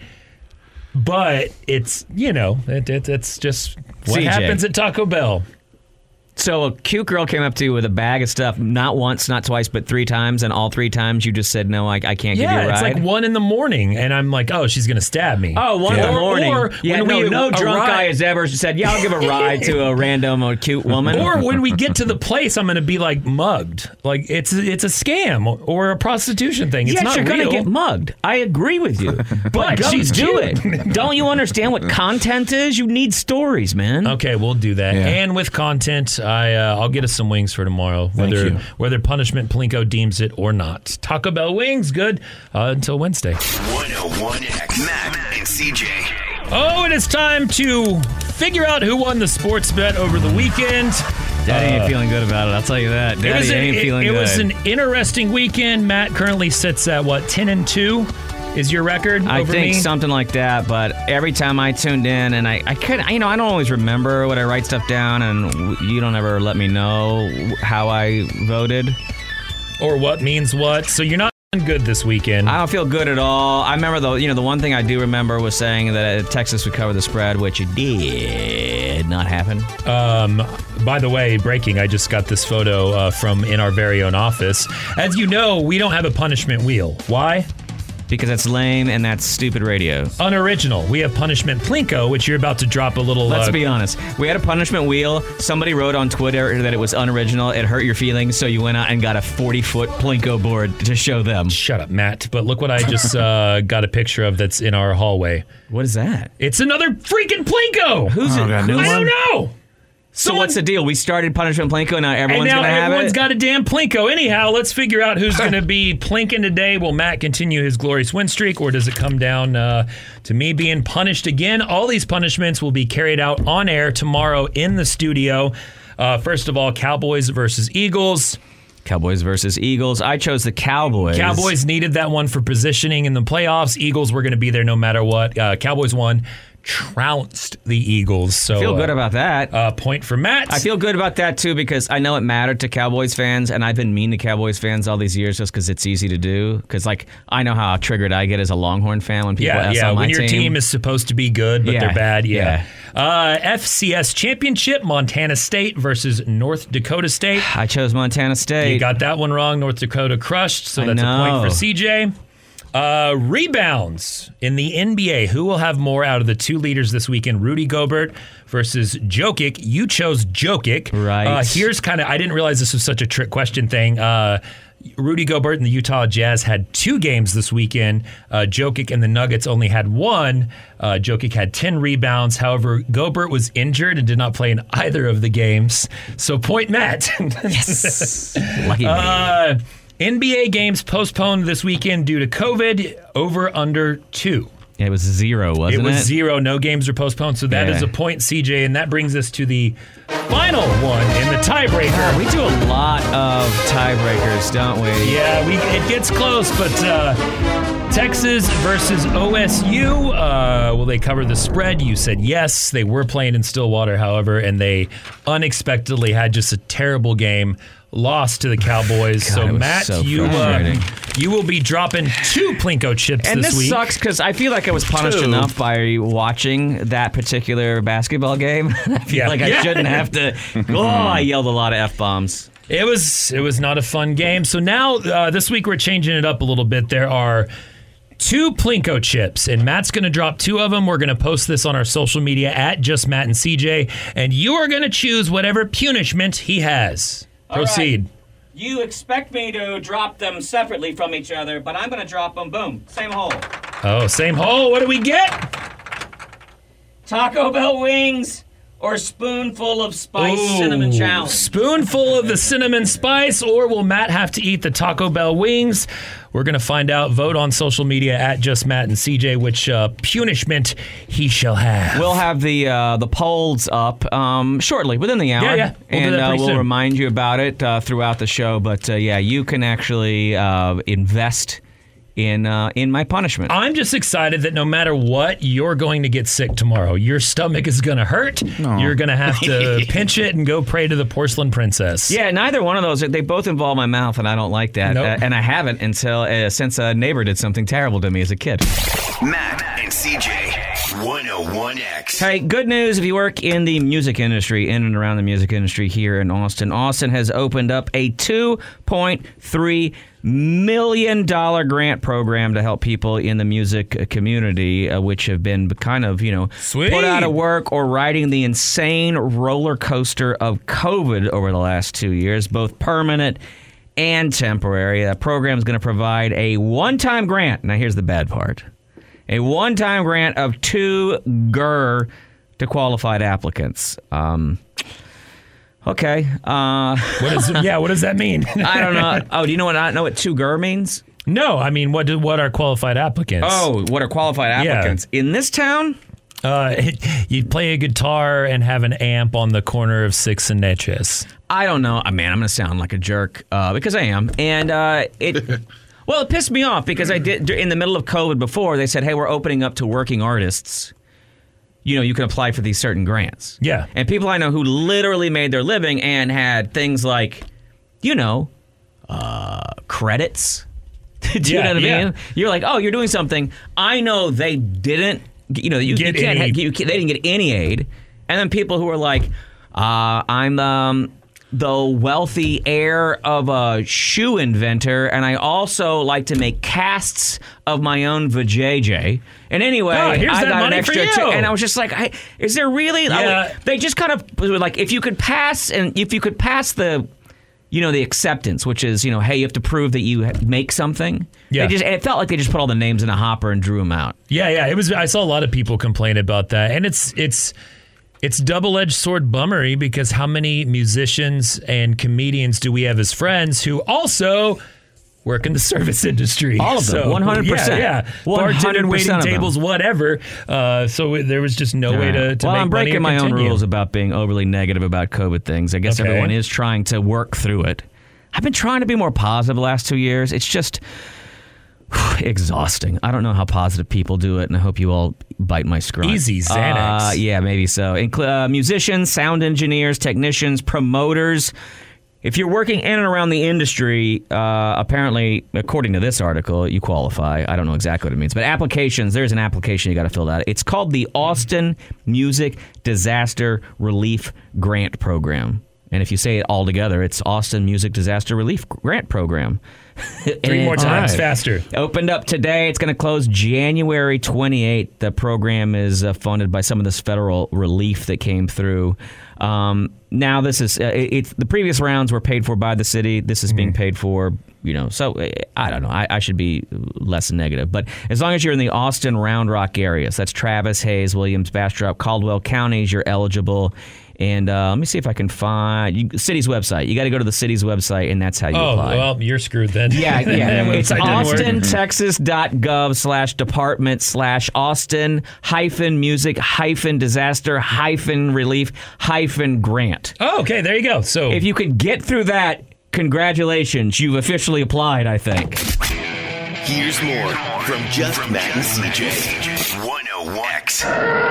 but it's you know, it, it, it's just what C J. happens at Taco Bell. So a cute girl came up to you with a bag of stuff, not once, not twice, but three times, and all three times you just said, no, I, I can't give you a Yeah, ride. it's like one in the morning, and I'm like, oh, she's gonna stab me. Oh, one in Or- the morning. Or yeah, when no, we no drunk arrive- guy has ever said, yeah, I'll give a ride to a random or cute woman. Or when we get to the place, I'm gonna be like mugged. Like it's it's a scam or a prostitution thing. It's yes, not you're real. gonna get mugged. I agree with you. But But don't she's do cute. it. Don't you understand what content is? You need stories, man. Okay, we'll do that. Yeah. And with content, I uh, I'll get us some wings for tomorrow, Thank whether you. whether Punishment Plinko deems it or not. Taco Bell wings, good uh, until Wednesday. one oh one X Matt and C J. Oh, and it's time to figure out who won the sports bet over the weekend. Daddy ain't feeling good about it. I'll tell you that. Daddy It was, an, ain't it, feeling it good. was an interesting weekend. Matt currently sits at what, ten and two is your record I over think me? something like that, but every time I tuned in, and I, I could, you know, I don't always remember what I write stuff down, and w- you don't ever let me know how I voted. Or what means what. So you're not doing good this weekend. I don't feel good at all. I remember the, you know, the one thing I do remember was saying that Texas would cover the spread, which it did not happen. Um, by the way, breaking, I just got this photo uh, from in our very own office. As you know, we don't have a punishment wheel. Why? Because that's lame and that's stupid radio. Unoriginal. We have Punishment Plinko, which you're about to drop a little... Let's uh, be honest. We had a punishment wheel. Somebody wrote on Twitter that it was unoriginal. It hurt your feelings, so you went out and got a forty-foot Plinko board to show them. Shut up, Matt. But look what I just uh, got a picture of that's in our hallway. What is that? It's another freaking Plinko! Who's Oh, it? got a new I one? don't know! So what's the deal? We started punishment Plinko, now And everyone's now gonna have everyone's it. got a damn Plinko. Anyhow, let's figure out who's going to be plinking today. Will Matt continue his glorious win streak, or does it come down uh, to me being punished again? All these punishments will be carried out on air tomorrow in the studio. Uh, first of all, Cowboys versus Eagles. Cowboys versus Eagles. I chose the Cowboys. Cowboys needed that one for positioning in the playoffs. Eagles were going to be there no matter what. Uh, Cowboys won, trounced the Eagles. So feel good uh, about that. uh, point for Matt. I feel good about that too because I know it mattered to Cowboys fans, and I've been mean to Cowboys fans all these years just because it's easy to do. Because like I know how triggered I get as a Longhorn fan when people Yeah, ask yeah. on my When your team is supposed to be good, but Yeah, they're bad. Yeah. Uh, F C S championship: Montana State versus North Dakota State. I chose Montana State. You got that one wrong. North Dakota crushed, so I that's a point know. for C J. Uh, rebounds in the N B A. Who will have more out of the two leaders this weekend? Rudy Gobert versus Jokic. You chose Jokic. Right. Uh, here's kind of, I didn't realize this was such a trick question thing. Uh, Rudy Gobert and the Utah Jazz had two games this weekend. Uh, Jokic and the Nuggets only had one. Uh, Jokic had ten rebounds. However, Gobert was injured and did not play in either of the games. So point Matt. Yes. Lucky me. Uh, N B A games postponed this weekend due to COVID. Over under two. It was zero, wasn't It it? was zero. No games are postponed. So that Yeah. is a point, C J. And that brings us to the final one in the tiebreaker. We do a lot of tiebreakers, don't we? Yeah, we it gets close, but uh, Texas versus O S U. Uh, will they cover the spread? You said yes. They were playing in Stillwater, however, and they unexpectedly had just a terrible game. Lost to the Cowboys. God, so it was Matt, so you uh, frustrating. you will be dropping two Plinko chips And this, this week. sucks because I feel like I was punished Two. enough by watching that particular basketball game. I feel Yeah. like I Yeah. shouldn't have to. Oh, I yelled a lot of F bombs. It was it was not a fun game. So now uh, this week we're changing it up a little bit. There are two Plinko chips, and Matt's going to drop two of them. We're going to post this on our social media at Just Matt and C J, and you are going to choose whatever punishment he has. Proceed. You expect me to drop them separately from each other, but I'm going to drop them, boom, same hole. Oh, same hole. What do we get? Taco Bell wings or spoonful of spice Ooh, cinnamon challenge? Spoonful of the cinnamon spice, or will Matt have to eat the Taco Bell wings? We're going to find out. Vote on social media at Just Matt and C J which uh, punishment he shall have. We'll have the uh, the polls up um, shortly, within the hour. Yeah, yeah. We'll do and that uh, pretty we'll soon. remind you about it uh, throughout the show. But uh, yeah, you can actually uh, invest in uh, in my punishment. I'm just excited that no matter what, you're going to get sick tomorrow. Your stomach is going to hurt. You're going to have to pinch it and go pray to the porcelain princess. Yeah, neither one of those. They both involve my mouth, and I don't like that. Nope. Uh, and I haven't until uh, since a neighbor did something terrible to me as a kid. Matt and C J, one oh one X. Hey, good news if you work in the music industry, in and around the music industry here in Austin. Austin has opened up a two point three million dollars grant program to help people in the music community, uh, which have been kind of, you know, Sweet. put out of work or riding the insane roller coaster of COVID over the last two years, both permanent and temporary. That program is going to provide a one-time grant. Now, here's the bad part. A one-time grant of two G E R to qualified applicants. Um, okay. Uh, What is? Yeah, what does that mean? I don't know. Oh, do you know what I know what two G E R means? No, I mean, what do, what are qualified applicants? Oh, what are qualified applicants? In this town? Uh, you play a guitar and have an amp on the corner of sixth and Natchez. I don't know. Uh, Man, I'm going to sound like a jerk uh, because I am. And uh, it... Well, it pissed me off because I did in the middle of COVID before, they said, hey, we're opening up to working artists. You know, you can apply for these certain grants. Yeah. And people I know who literally made their living and had things like, you know, uh, credits. Do you Yeah, know what I yeah. mean? You're like, oh, you're doing something. I know they didn't, you know, you, Get you can't, any- ha- you can't, they didn't get any aid. And then people who are like, uh, I'm um, the wealthy heir of a shoe inventor, and I also like to make casts of my own vajayjay. And anyway, Oh, here's I that got an money for extra, you. t- and I was just like, I, is there really? I Yeah. would- they just kind of were like, if you could pass, and if you could pass the, you know, the acceptance, which is, you know, hey, you have to prove that you make something. Yeah. They just, it felt like they just put all the names in a hopper and drew them out. Yeah, yeah. It was. I saw a lot of people complain about that, and it's it's it's double-edged sword bummery because how many musicians and comedians do we have as friends who also work in the service industry? All of them, So, one hundred percent. Yeah, yeah. one hundred Bartending, percent waiting of them. tables, whatever. Uh, so it- there was just no way to, to well, make I'm money breaking or my own continue. rules about being overly negative about COVID things. I guess Okay. everyone is trying to work through it. I've been trying to be more positive the last two years. It's just exhausting. I don't know how positive people do it, and I hope you all bite my scrunt. Easy, Xanax. Uh, yeah, maybe so. Incl- uh, musicians, sound engineers, technicians, promoters. If you're working in and around the industry, uh, apparently, according to this article, you qualify. I don't know exactly what it means, but applications, there's an application you got to fill out. It's called the Austin Music Disaster Relief Grant Program. And if you say it all together, it's Austin Music Disaster Relief Grant Program. Three more And- times right. faster. Opened up today. It's going to close January twenty-eighth. The program is uh, funded by some of this federal relief that came through. Um, now, this is uh, it- it's the previous rounds were paid for by the city. This is being paid for, you know. So uh, I don't know. I, I should be less negative, but as long as you're in the Austin Round Rock areas, that's Travis, Hayes, Williams, Bastrop, Caldwell counties, you're eligible. And uh, let me see if I can find you, city's website. You got to go to the city's website, and that's how you Oh, apply. well, you're screwed then. Yeah, yeah. That It's website didn't work. austintexas.gov slash department slash Austin hyphen music hyphen disaster hyphen relief hyphen grant. Oh, okay, there you go. So If you could get through that, congratulations. You've officially applied, I think. Here's more from Just Matt and C J, one oh one X.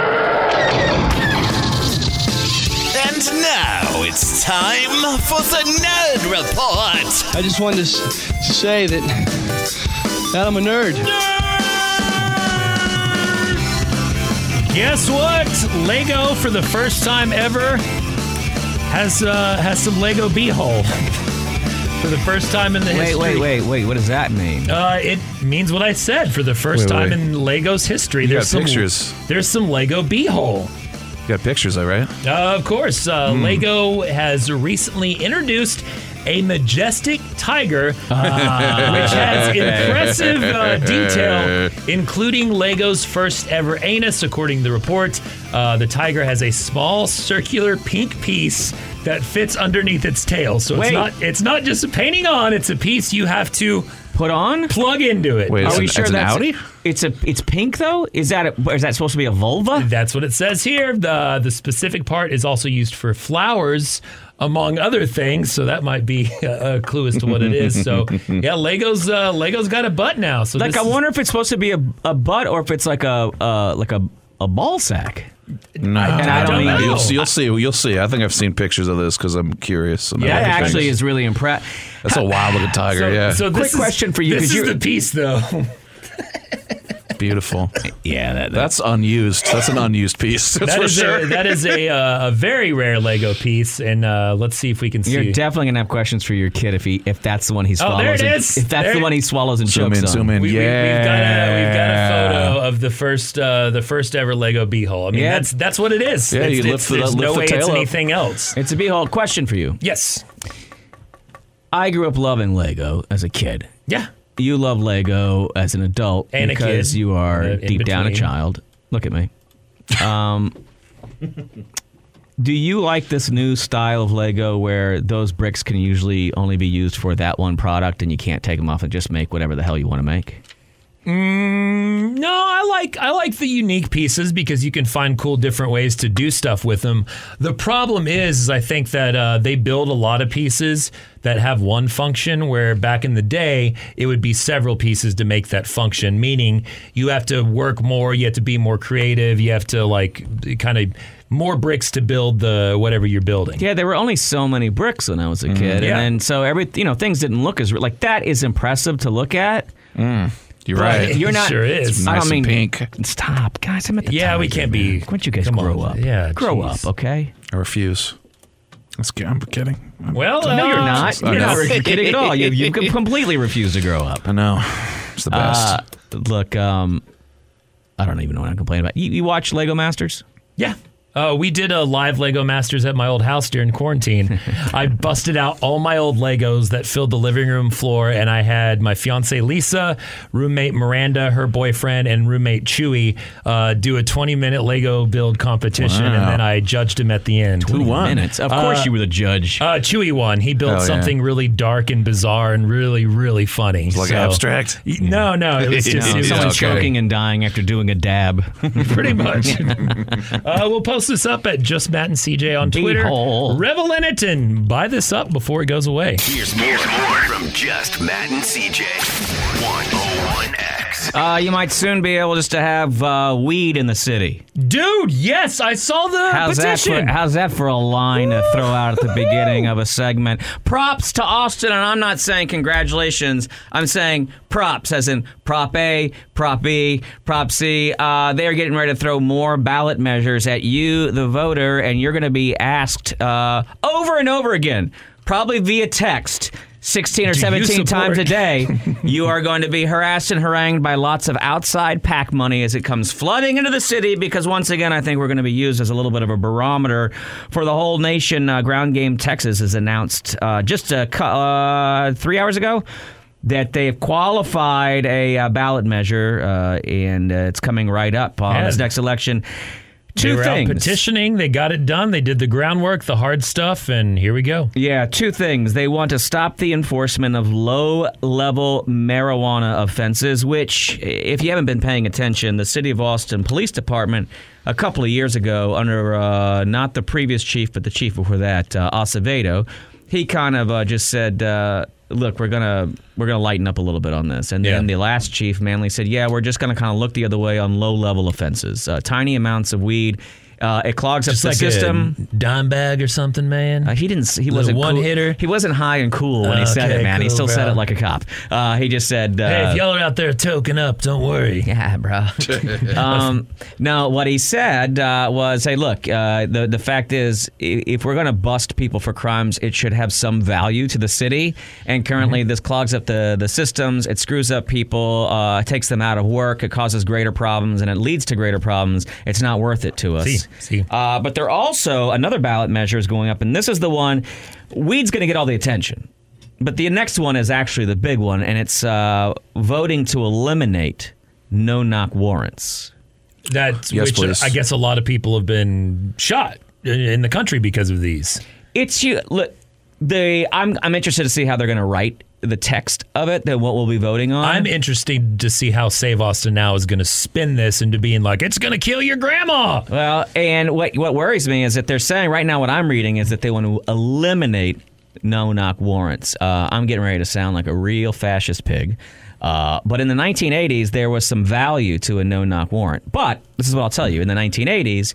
And now it's time for the Nerd Report. I just wanted to, s- to say that, that I'm a nerd. guess what? Lego, for the first time ever, has uh, has some Lego B-hole. For the first time in the Wait, history. wait, wait, wait. What does that mean? Uh, it means what I said. For the first Wait, time wait. in Lego's history, You there's got some pictures. There's some Lego B-hole. You got pictures, though, right? Uh, of course, uh, Hmm. Lego has recently introduced a majestic tiger, uh, which has impressive uh, detail, including Lego's first ever anus, according to the report. Uh, the tiger has a small circular pink piece that fits underneath its tail. So Wait. it's not it's not just a painting on, it's a piece you have to Put on? plug into it. Wait, Are it's we an, sure it's an that's Audi? It's a it's pink though? Is that a, is that supposed to be a vulva? That's what it says here. The the specific part is also used for flowers, among other things. So that might be a, a clue as to what it is. So yeah, Lego's uh, Lego's got a butt now. So Like this I wonder if it's supposed to be a, a butt or if it's like a uh, like a, a ball sack. No, And I don't know. You'll see. You'll see. You'll see. I think I've seen pictures of this because I'm curious. about That other actually things. is really impressive. That's a wild looking tiger. So, yeah, so this Quick is- question for you, This 'cause is you're- the piece, though. beautiful. Yeah, that, That's unused. That's an unused piece. That's That for is sure. a, that is a uh, a very rare Lego piece, and uh, let's see if we can see. You're definitely gonna have questions for your kid if he if that's the one he Oh, swallows. there it and- is. If that's There- the one he swallows and Zoom chokes in. on. Zoom in. we, we, yeah. we've got a we've got a photo of the first uh, the first ever Lego beehole. I mean, Yeah. that's that's what it is. Yeah, it's, you it's, lift the- there's lift no the way tail it's up. anything else. It's a behold. Question for you. Yes. I grew up loving Lego as a kid. Yeah. You love Lego as an adult And a because kid. you are Uh, in deep down a between. child. Look at me. Um, do you like this new style of Lego where those bricks can usually only be used for that one product and you can't take them off and just make whatever the hell you want to make? Mm, no, I like I like the unique pieces because you can find cool different ways to do stuff with them. The problem is, is I think that uh, they build a lot of pieces that have one function where back in the day it would be several pieces to make that function, meaning you have to work more, you have to be more creative, you have to like kind of more bricks to build the whatever you're building. Yeah, there were only so many bricks when I was a kid, Yeah. and then so every you know things didn't look as like that is impressive to look at. You're But right. You're not. Sure is. I Nice don't and mean pink. Stop, guys. I'm at the Yeah, we tiger, can't man. be- Why don't you guys come grow on. up? Yeah, grow jeez. up, okay? I refuse. That's good. I'm kidding. I'm- Well, No, you're uh, not. I You're know. not kidding at all. You you completely refuse to grow up. I know. It's the best. Uh, look, um, I don't even know what I'm complaining about. You, you watch Lego Masters? Yeah. Uh, we did a live Lego Masters at my old house during quarantine. I busted out all my old Legos that filled the living room floor, and I had my fiance Lisa, roommate Miranda, her boyfriend, and roommate Chewy uh, do a twenty-minute Lego build competition, Wow. and then I judged him at the end. Who won? Minutes. Of course, you were the judge. Uh, Chewy won. He built Hell yeah. something really dark and bizarre and really, really funny. It's like So- abstract. Y- No, no, it was just No, it was Someone okay. choking and dying after doing a dab. pretty much. uh, we'll post this up at Just Matt and C J on Twitter. Beehole. Revel in it and buy this up before it goes away. Here's more, more from Just Matt and C J. one oh one X. Uh, you might soon be able just to have uh, weed in the city. Dude, yes, I saw the How's that, petition. for, how's that for a line to throw out at the beginning of a segment? Props to Austin, and I'm not saying congratulations. I'm saying props, as in Prop A, Prop B, Prop C. Uh, they are getting ready to throw more ballot measures at you, the voter, and you're going to be asked uh, over and over again, probably via text, sixteen or Do you seventeen times a support- day. You are going to be harassed and harangued by lots of outside PAC money as it comes flooding into the city because, once again, I think we're going to be used as a little bit of a barometer for the whole nation. Uh, Ground Game Texas has announced uh, just a, cu- uh, three hours ago that they've qualified a uh, ballot measure, uh, and uh, it's coming right up on Yeah. this next election. They Two were things. out petitioning. They got it done. They did the groundwork, the hard stuff, and here we go. Yeah, two things. They want to stop the enforcement of low-level marijuana offenses, which, if you haven't been paying attention, the City of Austin Police Department, a couple of years ago, under uh, not the previous chief, but the chief before that, uh, Acevedo, he kind of uh, just said, uh, look, we're gonna we're gonna lighten up a little bit on this. And then Yeah. the last chief, Manley, said, yeah, we're just gonna kind of look the other way on low-level offenses, uh, tiny amounts of weed. Uh, it clogs Just up like the system. a dime bag or something, man. Uh, he didn't. He Little wasn't one cool. hitter? He wasn't high and cool when he said Okay, it, man. he cool, still said bro. it like a cop. Uh, he just said, uh, hey, if y'all are out there toking up, don't worry. "Yeah, bro." um, no, what he said uh, was, "Hey, look. Uh, the the fact is, i- if we're going to bust people for crimes, it should have some value to the city. And currently, Mm-hmm. this clogs up the the systems. It screws up people. Uh, it takes them out of work. It causes greater problems, and it leads to greater problems. It's not worth it to us." See, See. Uh, but they're also, another ballot measure is going up, and this is the one, weed's going to get all the attention. But the next one is actually the big one, and it's uh, voting to eliminate no-knock warrants. That, Yes, which please. I guess a lot of people have been shot in, in the country because of these. It's you. Look, they. I'm. I'm interested to see how they're going to write the text of it. That what we'll be voting on. I'm interested to see how Save Austin Now is going to spin this into being like, it's going to kill your grandma. Well, and what what worries me is that they're saying right now, what I'm reading is that they want to eliminate no-knock warrants. Uh, I'm getting ready to sound like a real fascist pig. Uh, but in the nineteen eighties, there was some value to a no-knock warrant. But this is what I'll tell you. In the nineteen eighties,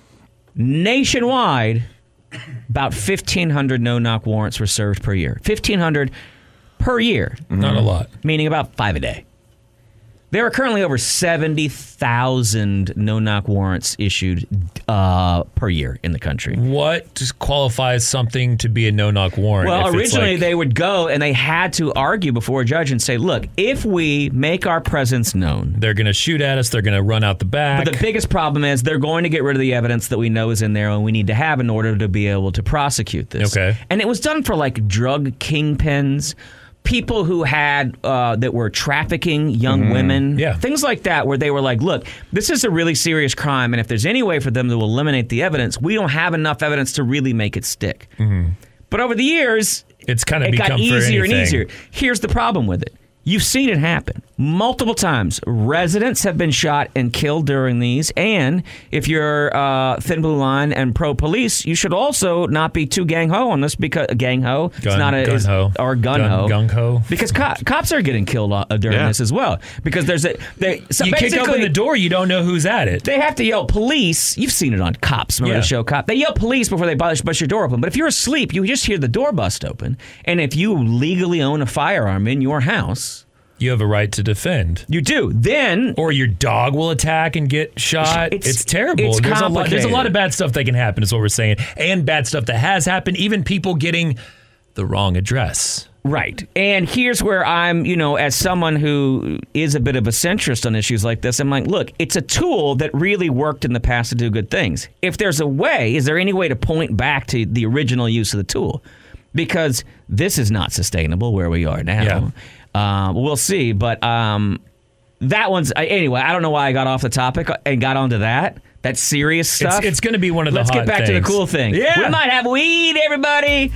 nationwide, about fifteen hundred no-knock warrants were served per year. fifteen hundred per year. Not a lot. Meaning about five a day. There are currently over seventy thousand no-knock warrants issued uh, per year in the country. What qualifies something to be a no-knock warrant? Well, if it's originally like- they would go and they had to argue before a judge and say, look, if we make our presence known. They're going to shoot at us. They're going to run out the back. But the biggest problem is they're going to get rid of the evidence that we know is in there and we need to have in order to be able to prosecute this. Okay. And it was done for like drug kingpins, people who had uh, that were trafficking young women, Yeah. things like that, where they were like, look, this is a really serious crime, and if there's any way for them to eliminate the evidence, we don't have enough evidence to really make it stick. But over the years, It's kind of it got become for easier and anything. easier. Here's the problem with it. You've seen it happen multiple times. Residents have been shot and killed during these. And if you're uh, Thin Blue Line and pro-police, you should also not be too gang-ho on this because gang-ho. It's Gun- not a is- gun-ho. or gun-ho. Gun- gung-ho. Because co- cops are getting killed uh, during Yeah. this as well. Because there's a they so You kick basically, open the door, you don't know who's at it. they have to yell police. You've seen it on Cops. Remember Yeah. the show Cop? They yell police before they bust bust your door open. But if you're asleep, you just hear the door bust open. And if you legally own a firearm in your house, You have a right to defend. you do. Then Or your dog will attack and get shot. It's- It's, terrible. it's there's, a lot, there's a lot complicated. of bad stuff that can happen, is what we're saying. And bad stuff that has happened. Even people getting the wrong address. right. And here's where I'm, you know, as someone who is a bit of a centrist on issues like this, I'm like, look, it's a tool that really worked in the past to do good things. If there's a way, is there any way to point back to the original use of the tool? Because this is not sustainable where we are now. Yeah. Uh, we'll see, but um, that one's I- anyway. I don't know why I got off the topic and got onto that. That serious stuff. It's, it's going to be one of the Let's hot get back things. to the cool thing. Yeah. We might have weed, everybody.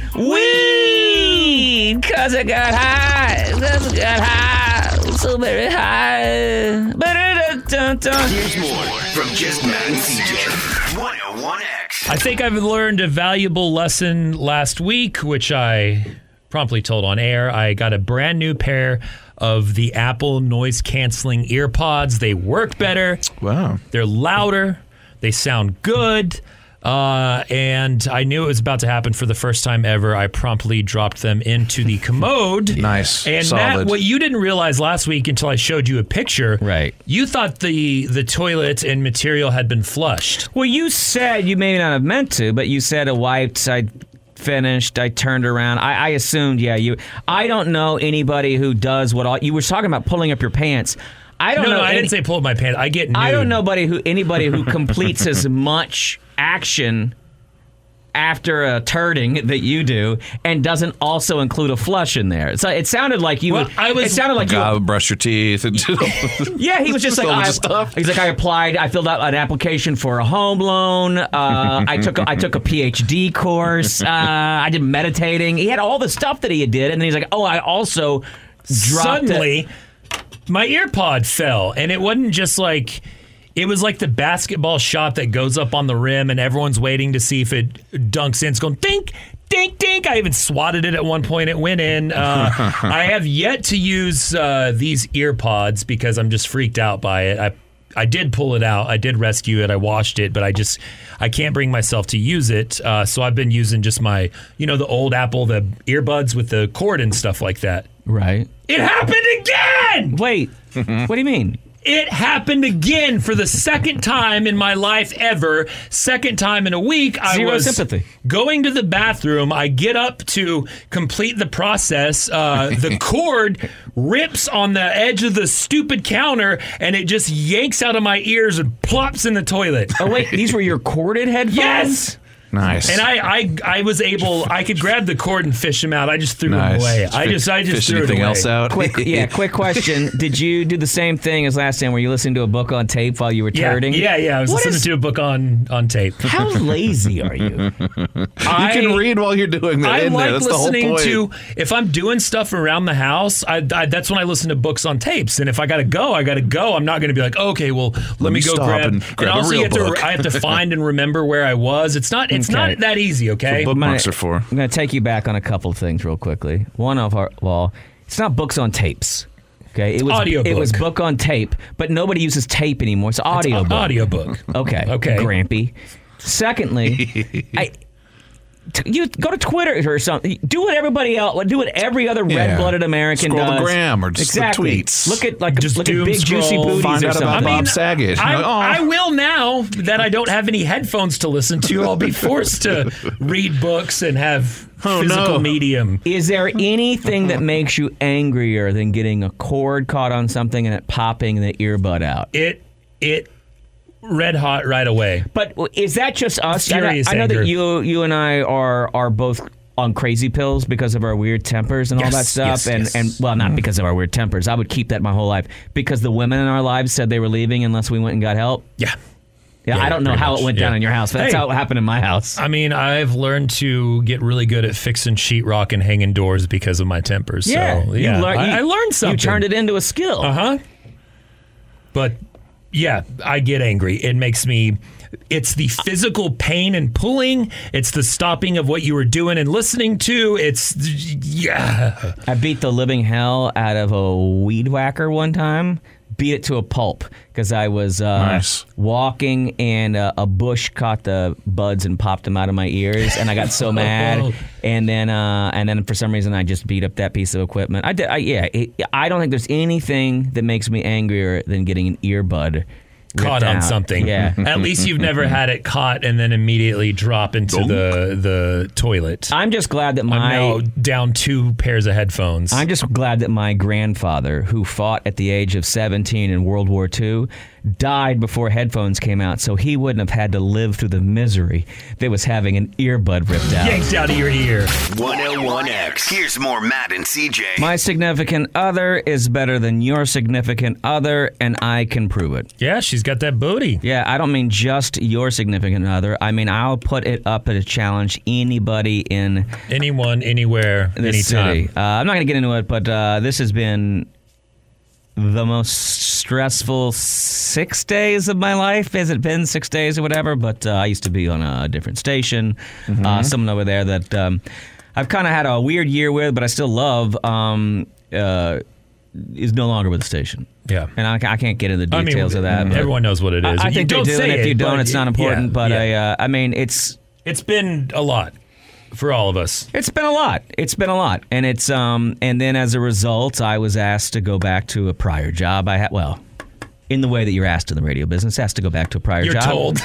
Weed, cause I got high, cause I got high, so very high. Ba-da-da-dun-dun. Here's more from Just Matt and C J. one oh one X. I think I've learned a valuable lesson last week, which I promptly told on air. I got a brand new pair of the Apple noise canceling ear pods. They work better. Wow. They're louder. They sound good. Uh, and I knew it was about to happen for the first time ever. I promptly dropped them into the commode. Nice. And Solid. Matt, what you didn't realize last week until I showed you a picture, Right. You thought the the toilet and material had been flushed. Well, you said you may not have meant to, but you said I wiped, I finished, I turned around. I, I assumed, yeah, you. I don't know anybody who does what all you were talking about pulling up your pants. I don't No, know. no, I any- didn't say pull up my pants. I get nude. I don't know anybody who anybody who completes as much action after a turding that you do and doesn't also include a flush in there. So it sounded like you. Well, would, I was- It sounded like you. Uh, brush your teeth. And Yeah, he was just like, So much I, stuff. he's like, I applied, I filled out an application for a home loan. Uh, I took, a, I took a P H D course. Uh, I did meditating. He had all the stuff that he did, and then he's like, oh, I also dropped it. Suddenly, my ear pod fell, and it wasn't just like. It was like the basketball shot that goes up on the rim, and everyone's waiting to see if it dunks in. It's going dink, dink, dink. I even swatted it at one point. It went in. Uh, I have yet to use uh, these ear pods because I'm just freaked out by it. I I did pull it out. I did rescue it. I washed it, but I just I can't bring myself to use it. Uh, so I've been using just my, you know, the old Apple, the earbuds with the cord and stuff like that. Right. It happened again. Wait, what do you mean? it happened again for the second time in my life ever. Second time in a week. I Zero was sympathy. going to the bathroom. I get up to complete the process. Uh, the cord rips on the edge of the stupid counter, and it just yanks out of my ears and plops in the toilet. Oh, wait, these were your corded headphones? Yes! Nice. And I, I, I was able. I could grab the cord and fish them out. I just threw Nice. them away. I just, I just Fish threw anything it away. else out? Quick, yeah, quick question. Did you do the same thing as last time? Were you listening to a book on tape while you were Yeah, turding? yeah, yeah. I was What listening is- to a book on on tape. How lazy are you? I, You can read while you're doing that. I in like there. That's the whole listening point. to, if I'm doing stuff around the house, I, I, that's when I listen to books on tapes. And if I got to go, I got to go. I'm not going to be like, okay, well, let, me me go stop grab. and grab a also, real you have book. to, I have to find and remember where I was. It's not, it's Okay. not that easy, okay? Bookmarks are for. I'm going to take you back on a couple of things real quickly. One of our, well, it's not books on tapes. Okay, it was Audiobook. It was book on tape, but nobody uses tape anymore. It's audio book. Audiobook. Okay. Okay. Grampy. Secondly, I t- you go to Twitter or something. Do what everybody else. Do what every other Yeah. red-blooded American Scroll the does. gram or just the exactly. tweets. Look at like Just look at doom big juicy scroll, booties find or out about something. Bob Saget. I, You're like, oh. I will now that I don't have any headphones to listen to. I'll be forced to read books and have Oh, physical no. medium. Is there anything that makes you angrier than getting a cord caught on something and it popping the earbud out? It it red hot right away. But is that just us? I know, Furious I know anger. that you you and I are are both on crazy pills because of our weird tempers and all Yes, that stuff. yes, and yes. and well, not because of our weird tempers. I would keep that my whole life because the women in our lives said they were leaving unless we went and got help. Yeah. Yeah, Yeah, I don't know pretty how much, it went yeah. down in your house, but that's Hey. how it happened in my house. I mean, I've learned to get really good at fixing sheetrock and hanging doors because of my tempers. yeah, so, you yeah, lear- I, you- I learned something. You turned it into a skill. Uh huh. But yeah, I get angry. It makes me. It's the physical pain and pulling. It's the stopping of what you were doing and listening to. It's yeah. I beat the living hell out of a weed whacker one time. Beat it to a pulp because I was uh, Nice. walking and uh, a bush caught the buds and popped them out of my ears, and I got so mad. And then, uh, and then for some reason, I just beat up that piece of equipment. I did. I, yeah, it, I don't think there's anything that makes me angrier than getting an earbud Caught ripped on out. something. Yeah. At least you've never had it caught and then immediately drop into the the toilet. I'm just glad that I'm my now down two pairs of headphones. I'm just glad that my grandfather, who fought at the age of seventeen in World War Two, died before headphones came out, so he wouldn't have had to live through the misery that was having an earbud ripped out. yanked out of your ear. one oh one X. Here's more Matt and C J. My significant other is better than your significant other, and I can prove it. Yeah, she's got that booty. Yeah, I don't mean just your significant other. I mean, I'll put it up at a challenge anybody in Anyone, anywhere, the anytime. city. Uh, I'm not going to get into it, but uh, this has been the most stressful six days of my life. Has it been six days or whatever? But uh, I used to be on a different station. Mm-hmm. Uh, someone over there that um, I've kind of had a weird year with, but I still love, um, uh, is no longer with the station. Yeah. And I, I can't get into the I mean, details of that. but everyone knows what it is. I, I You think they don't do, say and if it, you don't, but it's not yeah, important. but yeah. I, uh, I mean, it's It's been a lot for all of us. it's been a lot. It's been a lot, and it's um, and then as a result, I was asked to go back to a prior job I had. Well, in the way that you're asked in the radio business, asked to go back to a prior You're job. told.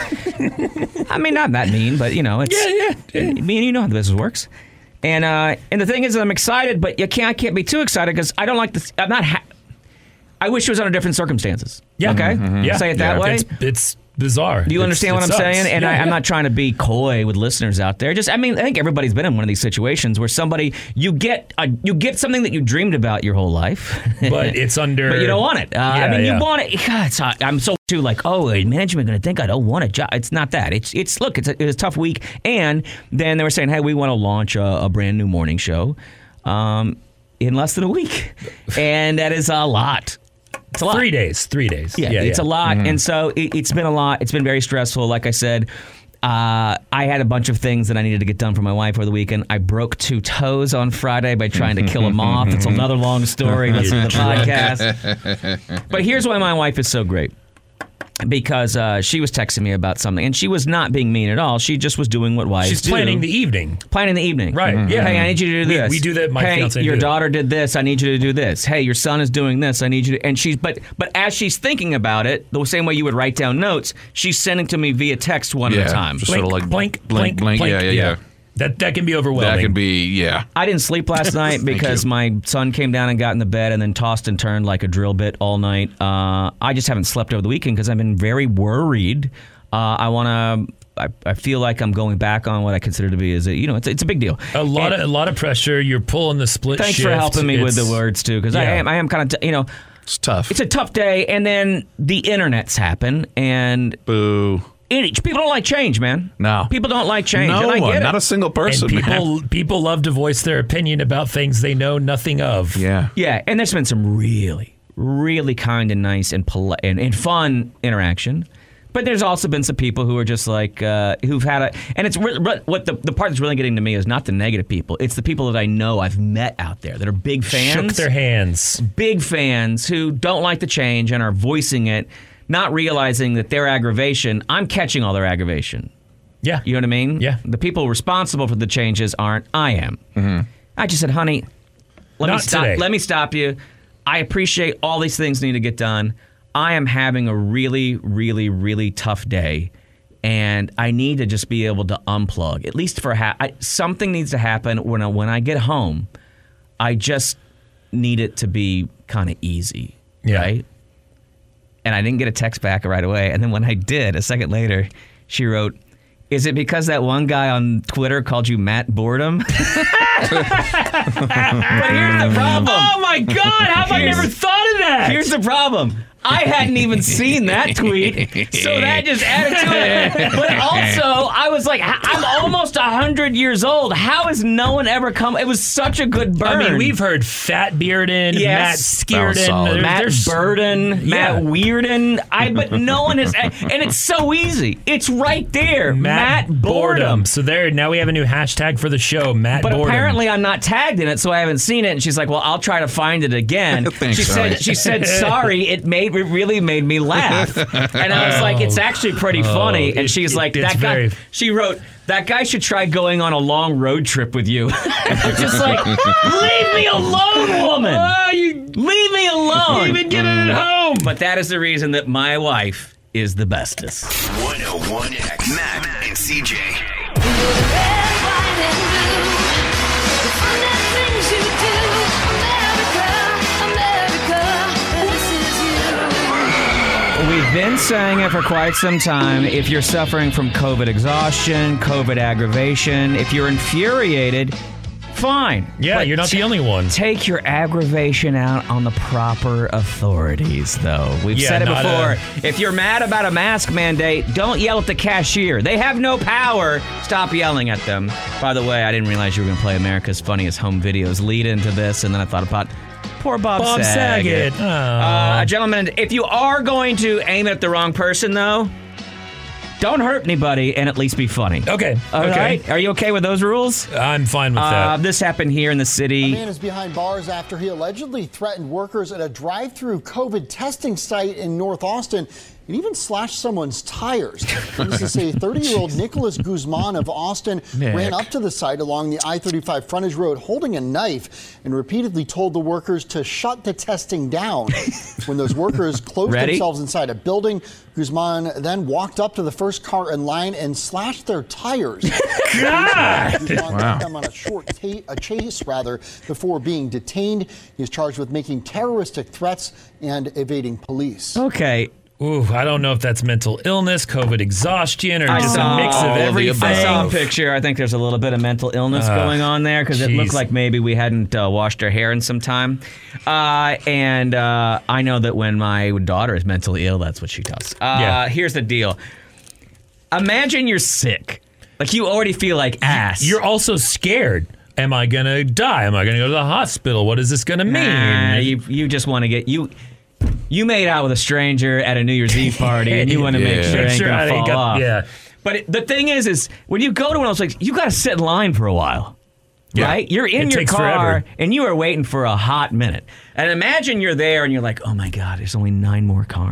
I mean, not that mean, but you know, it's Yeah, yeah, yeah. I mean, you know how the business works. And uh, and the thing is, I'm excited, but you can't I can't be too excited because I don't like this. I'm not. Ha- I wish it was under different circumstances. Yeah. Okay. Yeah. Say it that Yeah. way. It's, it's bizarre. Do you It's- understand it what I'm sucks. saying? And Yeah, I, I'm yeah. not trying to be coy with listeners out there. Just, I mean, I think everybody's been in one of these situations where somebody you get a, you get something that you dreamed about your whole life, But it's under. but you don't want it. Uh, I Yeah, mean, yeah. you want it. God, it's not, I'm so too like, oh, is management going to think I don't want a job? It's not that. It's it's look, it's a, it's a tough week. And then they were saying, hey, we want to launch a, a brand new morning show um, in less than a week, and that is a lot. It's a lot. Three days. Three days. Yeah, it's a lot. And so it, it's been a lot. It's been very stressful. Like I said, uh, I had a bunch of things that I needed to get done for my wife over the weekend. I broke two toes on Friday by trying to kill a moth. It's another long story. Listen to the podcast. But here's why my wife is so great. because uh, she was texting me about something, and she was not being mean at all. She just was doing what wives She's do. planning the evening. Planning the evening. Right, mm-hmm. yeah. Hey, I need you to do We- this. we do that, my hey, fiance your do. daughter did this. I need you to do this. Hey, your son is doing this. I need you to... And she's... But but as she's thinking about it, the same way you would write down notes, she's sending to me via text one Yeah, at a time. just Blink, sort of like blink, blink, blink, blink. blink. Yeah, yeah, yeah. That that can be overwhelming. That can be, yeah. I didn't sleep last night because you. my son came down and got in the bed and then tossed and turned like a drill bit all night. Uh, I just haven't slept over the weekend because I've been very worried. Uh, I want to. I, I feel like I'm going back on what I consider to be is a, you know it's it's a big deal. A lot And of a lot of pressure. You're pulling the split thanks shift. for helping me with It's- the words too because I yeah. am I am kind of t- you know It's tough. it's a tough day and then the internet's happen and Boo. it, people don't like change, man. No. People don't like change. No and I one. get Not it. a single And person, people man. people love to voice their opinion about things they know nothing of. Yeah. Yeah, and there's been some really, really kind and nice and poli- and, and fun interaction. But there's also been some people who are just like uh, who've had a, and it's re- re- what the the part that's really getting to me is not the negative people. It's the people that I know I've met out there that are big fans, Shook their hands. big fans who don't like the change and are voicing it, not realizing that their aggravation. I'm catching all their aggravation. Yeah. You know what I mean? Yeah. The people responsible for the changes aren't. I am. Mm-hmm. I just said, honey, let me Not stop. today. Let me stop you. I appreciate all these things need to get done. I am having a really, really, really tough day, and I need to just be able to unplug. At least for ha- I, something needs to happen when I, when I get home. I just need it to be kind of easy, Yeah. right? And I didn't get a text back right away. And then when I did, a second later, she wrote, "Is it because that one guy on Twitter called you Matt Boredom?" But here's the problem. Oh my God! How have I Here's- never thought of that? Here's the problem. I hadn't even seen that tweet, so that just added to it. But also, I was like, I'm almost one hundred years old. How has no one ever come? It was such a good burn. I mean, we've heard Fat Bearden, Matt Yes. That was Skierden, solid. there- Matt there's- Burden, Yeah. Matt Weirden. I but no one has, and it's so easy. It's right there, Matt, Matt, Boredom. Boredom. So there, now we have a new hashtag for the show, Matt But Boredom. apparently I'm not tagged in it, so I haven't seen it. And she's like, "Well, I'll try to find it again." Thanks, she Sally. said, "She said sorry. It made it really made me laugh." And I was like, "It's actually pretty funny." And it- she's it- like, it's "That guy." very- She wrote, "That guy should try going on a long road trip with you." I'm just like, leave me alone, woman. Oh, you Leave me alone. even get it at home. But that is the reason that my wife is the bestest. one oh one X Matt and C J. We've been saying it for quite some time. If you're suffering from COVID exhaustion, COVID aggravation, if you're infuriated, fine. Yeah, But you're not t- the only one. Take your aggravation out on the proper authorities, though. We've Yeah, said it not before. a- If you're mad about a mask mandate, don't yell at the cashier. They have no power. Stop yelling at them. By the way, I didn't realize you were going to play America's Funniest Home Videos lead into this, and then I thought about poor Bob, Bob Saget. Saget. Oh. Uh, gentlemen, if you are going to aim at the wrong person, though, don't hurt anybody and at least be funny. Okay. All okay. right? Are you okay with those rules? I'm fine with Uh, that. this happened here in the A city. man is behind bars after he allegedly threatened workers at a drive-through COVID testing site in North Austin and even slashed someone's tires. Police say thirty-year-old Nicholas Guzman of Austin Nick. ran up to the site along the I thirty-five frontage road holding a knife and repeatedly told the workers to shut the testing down. When those workers closed Ready? themselves inside a building, Guzman then walked up to the first car in line and slashed their tires. God! Guzman Wow. led them on a short ta- a chase rather before being detained. He is charged with making terroristic threats and evading police. Okay. Ooh, I don't know if that's mental illness, COVID exhaustion, or I just saw- a mix all of of the everything. I saw a above. picture. I think there's a little bit of mental illness going on there because it jeez. looked like maybe we hadn't uh, washed our hair in some time. Uh, and uh, I know that when my daughter is mentally ill, that's what she does. Uh, Yeah. Here's the deal. Imagine you're sick. Like you already feel like ass. You're also scared. Am I going to die? Am I going to go to the hospital? What is this going to mean? Nah, you, you just want to get... you. You made out with a stranger at a New Year's Eve party, and you want to make Yeah. sure it ain't Sure, gonna I fall ain't got- off. yeah. But it, the thing is, is when you go to one of those places, you got to sit in line for a while. Yeah. Right? You're in It your takes car forever. and you are waiting for a hot minute. And imagine you're there and you're like, oh my God, there's only nine more cars.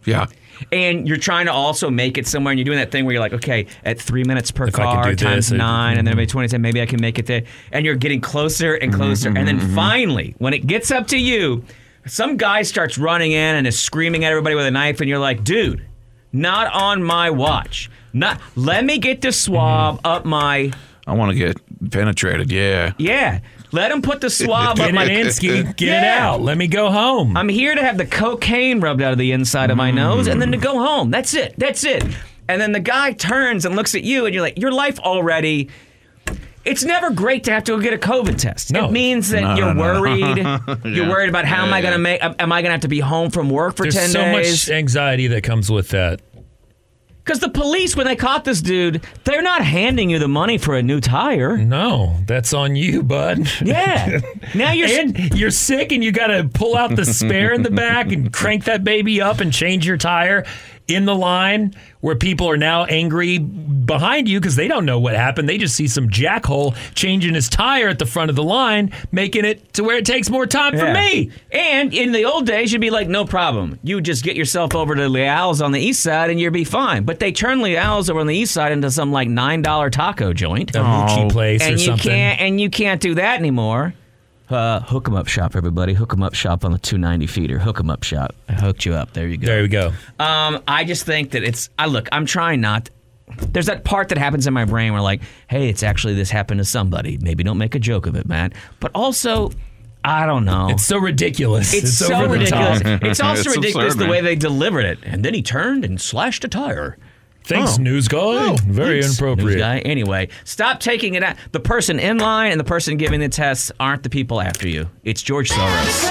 Yeah. And you're trying to also make it somewhere, and you're doing that thing where you're like, okay, at three minutes per If I can car do times this, I- nine, and then maybe twenty, maybe I can make it there. And you're getting closer and closer. And then finally, when it gets up to you, some guy starts running in and is screaming at everybody with a knife, and you're like, dude, not on my watch. Not. Let me get this swab up my... I want to get penetrated. Yeah. Yeah. Let him put the swab up Get my... it in, Ski. Get it Yeah. out. Let me go home. I'm here to have the cocaine rubbed out of the inside of my nose and then to go home. That's it. That's it. And then the guy turns and looks at you and you're like, your life already... It's never great to have to go get a COVID test. No. It means that No, you're no. worried. You're Yeah. worried about how Yeah, am I going to yeah. make... Am I going to have to be home from work for There's ten so days? much anxiety that comes with that. Because the police, when they caught this dude, they're not handing you the money for a new tire. No, that's on you, bud. Yeah. Now you're... And you're sick and you got to pull out the spare in the back and crank that baby up and change your tire in the line where people are now angry behind you because they don't know what happened. They just see some jackhole changing his tire at the front of the line, making it to where it takes more time for Yeah. me. And in the old days, you'd be like, no problem. You just get yourself over to Leal's on the east side and you'll be fine. But they turn Leal's over on the east side into some like nine dollar taco joint. A Moochie place or and you something. can't and you can't do that anymore. Uh, hook 'em up shop, everybody. Hook 'em up shop on the two ninety feeder. Hook 'em up shop. I hooked you up. There you go. There we go. Um, I just think that it's. I look. I'm trying not. There's that part that happens in my brain where like, hey, it's actually this happened to somebody. Maybe don't make a joke of it, Matt. But also, I don't know. It's so ridiculous. It's, so over the ridiculous. top. It's also It's ridiculous absurd, the way man. they delivered it. And then he turned and slashed a tire. Thanks, Oh. news guy. Very Thanks, inappropriate. news guy. Anyway, stop taking it out. The person in line and the person giving the tests aren't the people after you. It's George Soros.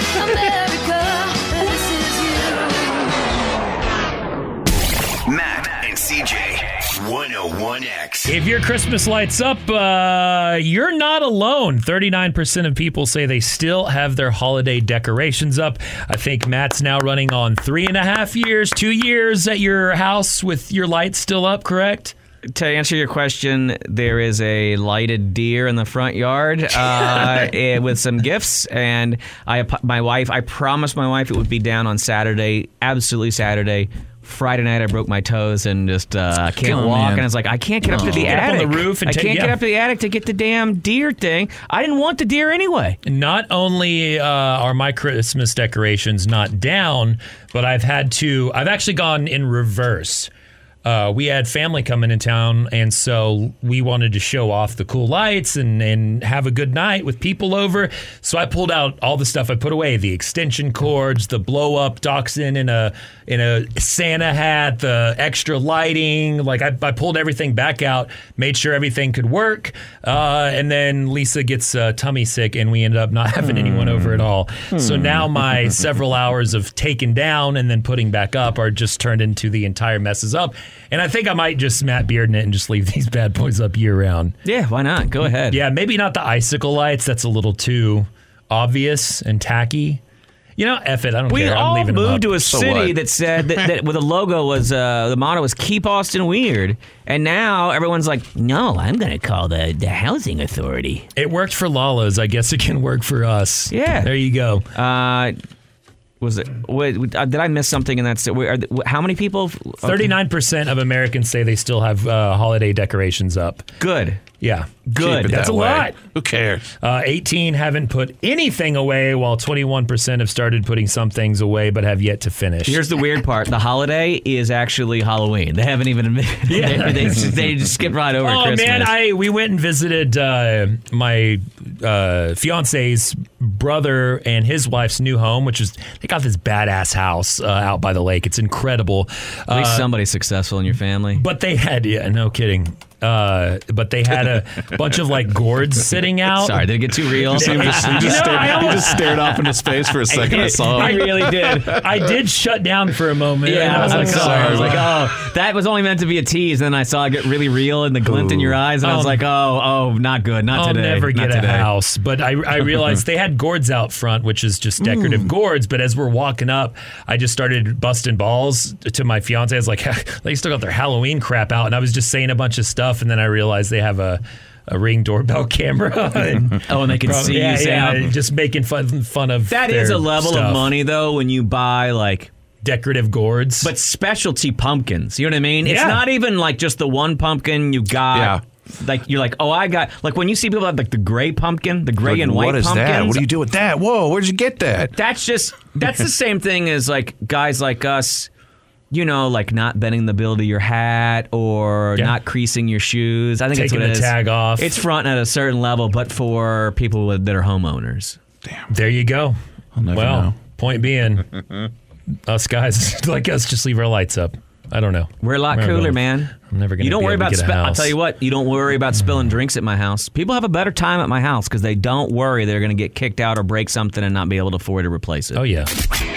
Matt and C J, one oh one X. If your Christmas lights up, uh, you're not alone. thirty-nine percent of people say they still have their holiday decorations up. I think Matt's now running on three and a half years, two years at your house with your lights still up, correct? To answer your question, there is a lighted deer in the front yard uh, eh, with some gifts, and I, my wife, I promised my wife it would be down on Saturday, absolutely Saturday. Friday night, I broke my toes and just uh, can't Oh, walk, man. and I was like, I can't get up to the Get up on attic. the roof and I take- can't get yeah. up to the attic to get the damn deer thing. I didn't want the deer anyway. Not only uh, are my Christmas decorations not down, but I've had to, I've actually gone in reverse. Uh, we had family coming in town, and so we wanted to show off the cool lights and, and have a good night with people over. So I pulled out all the stuff I put away: the extension cords, the blow up dachshund in a in a Santa hat, the extra lighting. Like I, I pulled everything back out, made sure everything could work, uh, and then Lisa gets uh, tummy sick, and we ended up not having anyone over at all. So now my several hours of taking down and then putting back up are just turned into the entire messes up. And I think I might just Matt Bearden it and just leave these bad boys up year round. Yeah, why not? Go ahead. Yeah, maybe not the icicle lights. That's a little too obvious and tacky. You know, F it. I don't We care. I'm all leaving them up. moved to a So city what? that said that, that with the logo was uh, the motto was "Keep Austin Weird," and now everyone's like, "No, I'm going to call the the housing authority." It worked for Lala's. I guess it can work for us. Yeah. There you go. Uh, was it? Wait, uh, did I miss something in that? st- Are, th- how many people? thirty-nine percent of Americans say they still have uh, holiday decorations up. Good. Yeah. Good. Keep it That's that a way. lot. Who cares? Uh, eighteen haven't put anything away, while twenty-one percent have started putting some things away but have yet to finish. Here's the weird part: the holiday is actually Halloween. They haven't even admitted. Yeah. they, they, they just skipped right over Oh Christmas. man, I we went and visited uh, my uh, fiance's brother and his wife's new home, which is they got this badass house uh, out by the lake. It's incredible. At least Uh, somebody's successful in your family. but they had yeah, no kidding. Uh, but they had a bunch of like gourds sitting out. Sorry, did it get too real? He just, he just, You know, stared, I he almost- just stared off into space for a second. I saw I him. really did. I did shut down for a moment. and Yeah, I was I'm like, sorry. I was oh. like, oh, that was only meant to be a tease. And then I saw it get really real and the glint in your eyes, and I was Um, like, oh, oh, not good, not I'll today. never not get a today. house. But I, I realized they had gourds out front, which is just decorative gourds. But as we're walking up, I just started busting balls to my fiance. I was like, they still got their Halloween crap out. And I was just saying a bunch of stuff. And then I realized they have a, a Ring doorbell camera. And Oh, and they can probably- see yeah, you, yeah, Sam. just making fun, fun of That their is a level stuff. of money, though, when you buy like decorative gourds. But specialty pumpkins. You know what I mean? It's Yeah. not even like just the one pumpkin you got. Yeah. Like, you're like, oh, I got, like when you see people have like the gray pumpkin, the gray Like, and white what is pumpkins. that? What do you do with that? Whoa, where'd you get that? That's just, that's the same thing as like guys like us, you know, like not bending the bill to your hat or Yeah. not creasing your shoes. I think Taking that's what the it is. tag off. It's front at a certain level, but for people with, that are homeowners. There you go. I'll never well, know. point being, us guys like us just leave our lights up. I don't know. We're a lot We're cooler, gonna- man. I'm never gonna You don't be worry able to about. get a Spi- I'll house. tell you what. You don't worry about spilling drinks at my house. People have a better time at my house because they don't worry they're going to get kicked out or break something and not be able to afford to replace it. Oh yeah.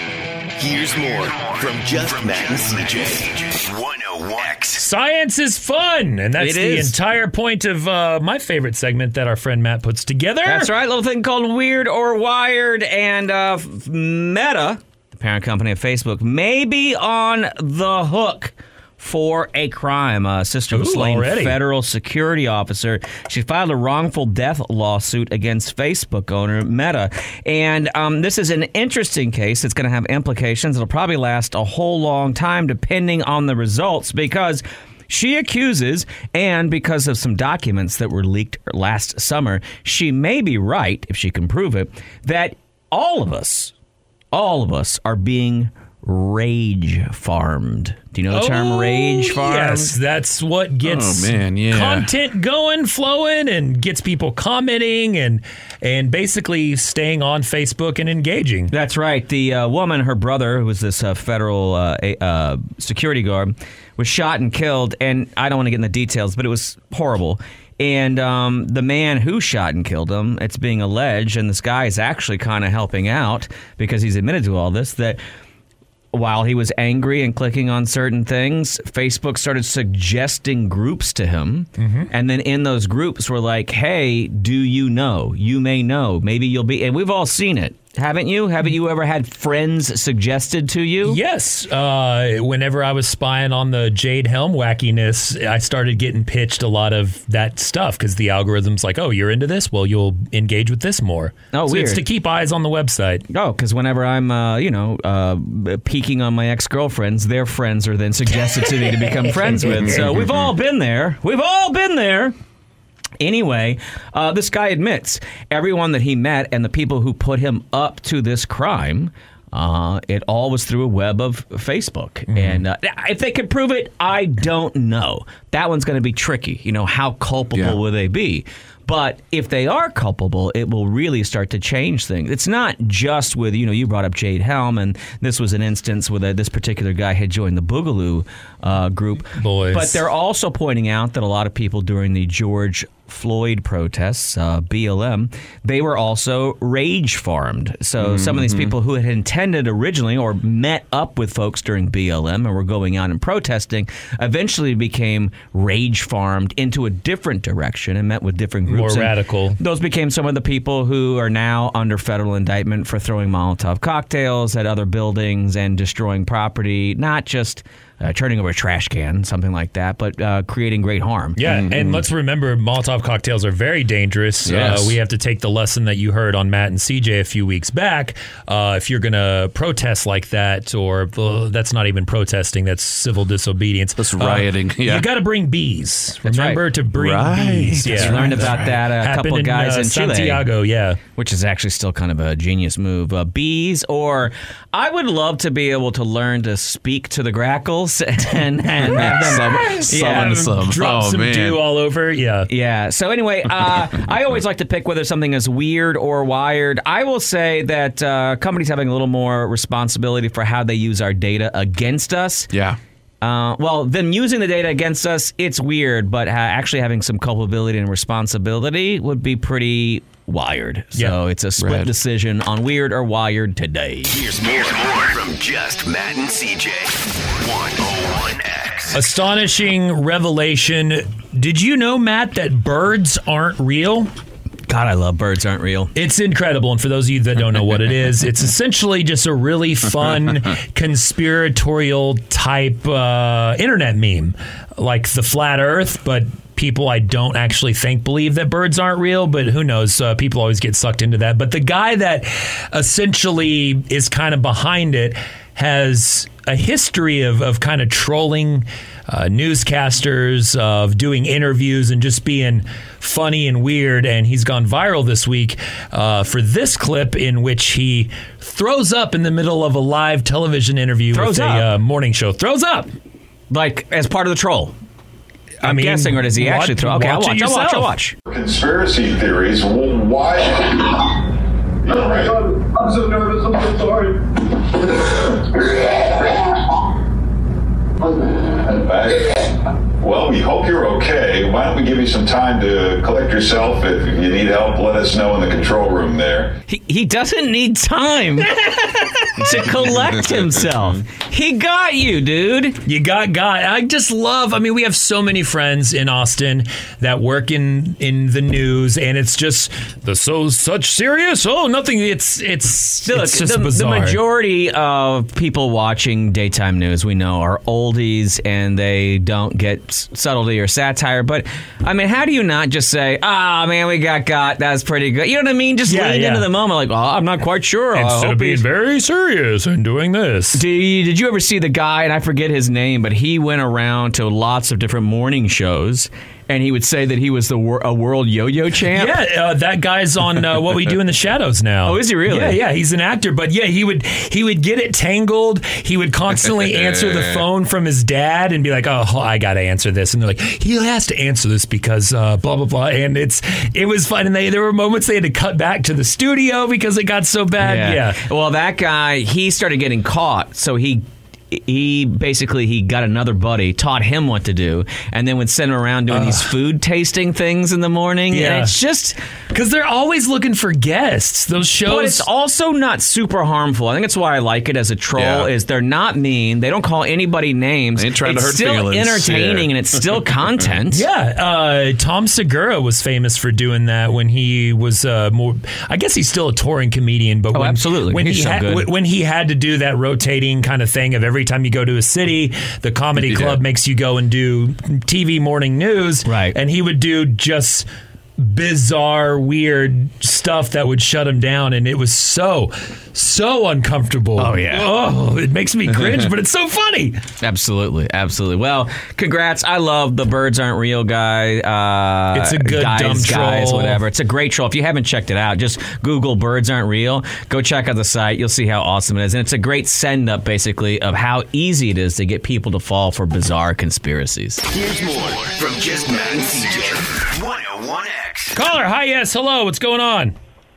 Here's more from Just Matt and C J. one oh one X. Science is fun, and that's It the is. entire point of uh, my favorite segment that our friend Matt puts together. That's right. A little thing called Weird or Wired, and uh, Meta, the parent company of Facebook, may be on the hook for a crime. A sister of a Ooh, slain already. federal security officer. She filed a wrongful death lawsuit against Facebook owner Meta. And um, this is an interesting case. It's going to have implications. It'll probably last a whole long time depending on the results because she accuses, and because of some documents that were leaked last summer, she may be right, if she can prove it, that all of us, all of us are being rage farmed. Do you know the term Oh, rage farmed? Yes, that's what gets Oh, man, yeah. content going, flowing, and gets people commenting and and basically staying on Facebook and engaging. That's right. The uh, woman, her brother, who was this uh, federal uh, a- uh, security guard, was shot and killed. And I don't want to get in the details, but it was horrible. And um, the man who shot and killed him, it's being alleged, and this guy is actually kind of helping out because he's admitted to all this, that while he was angry and clicking on certain things, Facebook started suggesting groups to him. Mm-hmm. And then in those groups were like, hey, do you know? You may know. Maybe you'll be. And we've all seen it. Haven't you? Haven't you ever had friends suggested to you? Yes. Uh, whenever I was spying on the Jade Helm wackiness, I started getting pitched a lot of that stuff because the algorithm's like, oh, you're into this? Well, you'll engage with this more. Oh, so weird. It's to keep eyes on the website. Oh, because whenever I'm, uh, you know, uh, peeking on my ex-girlfriends, their friends are then suggested to me to become friends with. So we've all been there. We've all been there. Anyway, uh, this guy admits everyone that he met and the people who put him up to this crime, uh, it all was through a web of Facebook. Mm-hmm. And uh, if they could prove it, I don't know. That one's going to be tricky. You know, how culpable Yeah. will they be? But if they are culpable, it will really start to change things. It's not just with, you know, you brought up Jade Helm, and this was an instance where this particular guy had joined the Boogaloo uh, group. Boys. But they're also pointing out that a lot of people during the George Floyd protests, uh, B L M, they were also rage farmed. So mm-hmm. some of these people who had intended originally or met up with folks during B L M and were going out and protesting eventually became rage farmed into a different direction and met with different groups. More And radical. those became some of the people who are now under federal indictment for throwing Molotov cocktails at other buildings and destroying property, not just Uh, turning over a trash can, something like that, but uh, creating great harm. Yeah, and let's remember, Molotov cocktails are very dangerous. Yes. Uh, we have to take the lesson that you heard on Matt and C J a few weeks back. Uh, if you're going to protest like that, or uh, that's not even protesting, that's civil disobedience. That's rioting, Uh, yeah. You got to bring bees. That's Remember right. to bring Right. bees. That's Yeah, We learned about that a Happened couple of guys in, uh, in Chile. Santiago, yeah. Which is actually still kind of a genius move. Uh, bees, or I would love to be able to learn to speak to the grackles and, and have them. Some, summon some. Drop oh, some man. dew all over. Yeah. Yeah. So anyway, uh, I always like to pick whether something is weird or wired. I will say that uh, companies having a little more responsibility for how they use our data against us. Yeah. Uh, well, them using the data against us, it's weird, but ha- actually having some culpability and responsibility would be pretty wired. So Yeah. it's a split Red. decision on weird or wired today. Here's more, more from Just Matt and C J. one oh one X. Astonishing revelation. Did you know, Matt, that birds aren't real? God, I love birds aren't real. It's incredible. And for those of you that don't know what it is, it's essentially just a really fun conspiratorial type uh, internet meme, like the flat earth, but people I don't actually think believe that birds aren't real, but who knows? Uh, people always get sucked into that. But the guy that essentially is kind of behind it has a history of, of kind of trolling uh, newscasters, of doing interviews and just being funny and weird. And he's gone viral this week uh, for this clip in which he throws up in the middle of a live television interview Throws with up. a uh, morning show. Throws up. Like, as part of the troll. I'm I mean, guessing, or does he actually watch- throw? Okay, I'll watch it watch, I'll watch, I'll yourself. watch. Conspiracy theories. Well, why? All right. I'm so nervous. I'm so sorry. Back. Well, we hope you're okay. Why don't we give you some time to collect yourself? If you need help, let us know in the control room there. He, he doesn't need time to collect himself. He got you, dude. You got got. I just love. I mean, we have so many friends in Austin that work in in the news, and it's just the so such serious. Oh, nothing. It's it's Look, it's just the, bizarre. the majority of people watching daytime news, we know, are oldies, and they don't get s- subtlety or satire. But I mean, how do you not just say, "Ah, man, we got got. That's pretty good." You know what I mean? Just Yeah, lean yeah. into the moment, like, "Oh, I'm not quite sure." I Instead hope of being he's- very serious and doing this. Did you, did you ever see the guy, and I forget his name, but he went around to lots of different morning shows, and he would say that he was the wor- a world yo-yo champ? Yeah, uh, that guy's on uh, What We Do in the Shadows now. Oh, is he really? Yeah, yeah, he's an actor. But yeah, he would he would get it tangled. He would constantly answer the phone from his dad and be like, "Oh, I got to answer this," and they're like, "He has to answer this because uh, blah blah blah." And it's it was fun. And they there were moments they had to cut back to the studio because it got so bad. Yeah. Well, that guy, he started getting caught, so he he basically he got another buddy, taught him what to do, and then would send him around doing these food tasting things in the morning. Yeah. And it's just, Because they're always looking for guests. Those shows. but it's also not super harmful. I think that's why I like it as a troll. Yeah. Is they're not mean. They don't call anybody names. They ain't trying to it's hurt still feelings. entertaining, Yeah. and it's still content. Yeah, uh, Tom Segura was famous for doing that when he was uh, more. I guess he's still a touring comedian, but Oh, when, absolutely. when He's he so had, good. when- when he had to do that rotating kind of thing of every time you go to a city, the comedy Yeah. club makes you go and do T V morning news, Right. And he would do just bizarre, weird stuff that would shut him down, and it was so, so uncomfortable. Oh, yeah. Oh, it makes me cringe, but it's so funny. Absolutely, absolutely. Well, congrats. I love the Birds Aren't Real guy. Uh, It's a good guys, dumb guys, troll. whatever. It's a great troll. If you haven't checked it out, just Google Birds Aren't Real. Go check out the site. You'll see how awesome it is. And it's a great send up, basically, of how easy it is to get people to fall for bizarre conspiracies. Here's more from Just Matt and C J. one oh one X. Caller, hi, yes, hello, what's going on?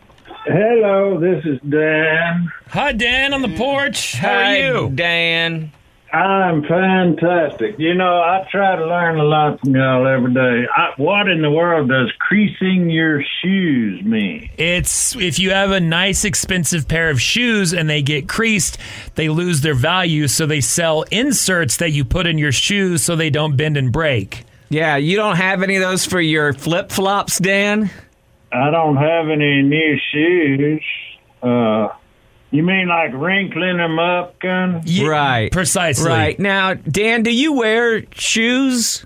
Hello, this is Dan. Hi, Dan, on the porch. How are Hi, you? Dan? I'm fantastic. You know, I try to learn a lot from y'all every day. I, what in the world does creasing your shoes mean? It's if you have a nice, expensive pair of shoes and they get creased, they lose their value, so they sell inserts that you put in your shoes so they don't bend and break. Yeah, you don't have any of those for your flip flops, Dan? I don't have any new shoes. Uh, you mean like wrinkling them up, kind of? Yeah, Right. Precisely. Right. Now, Dan, do you wear shoes?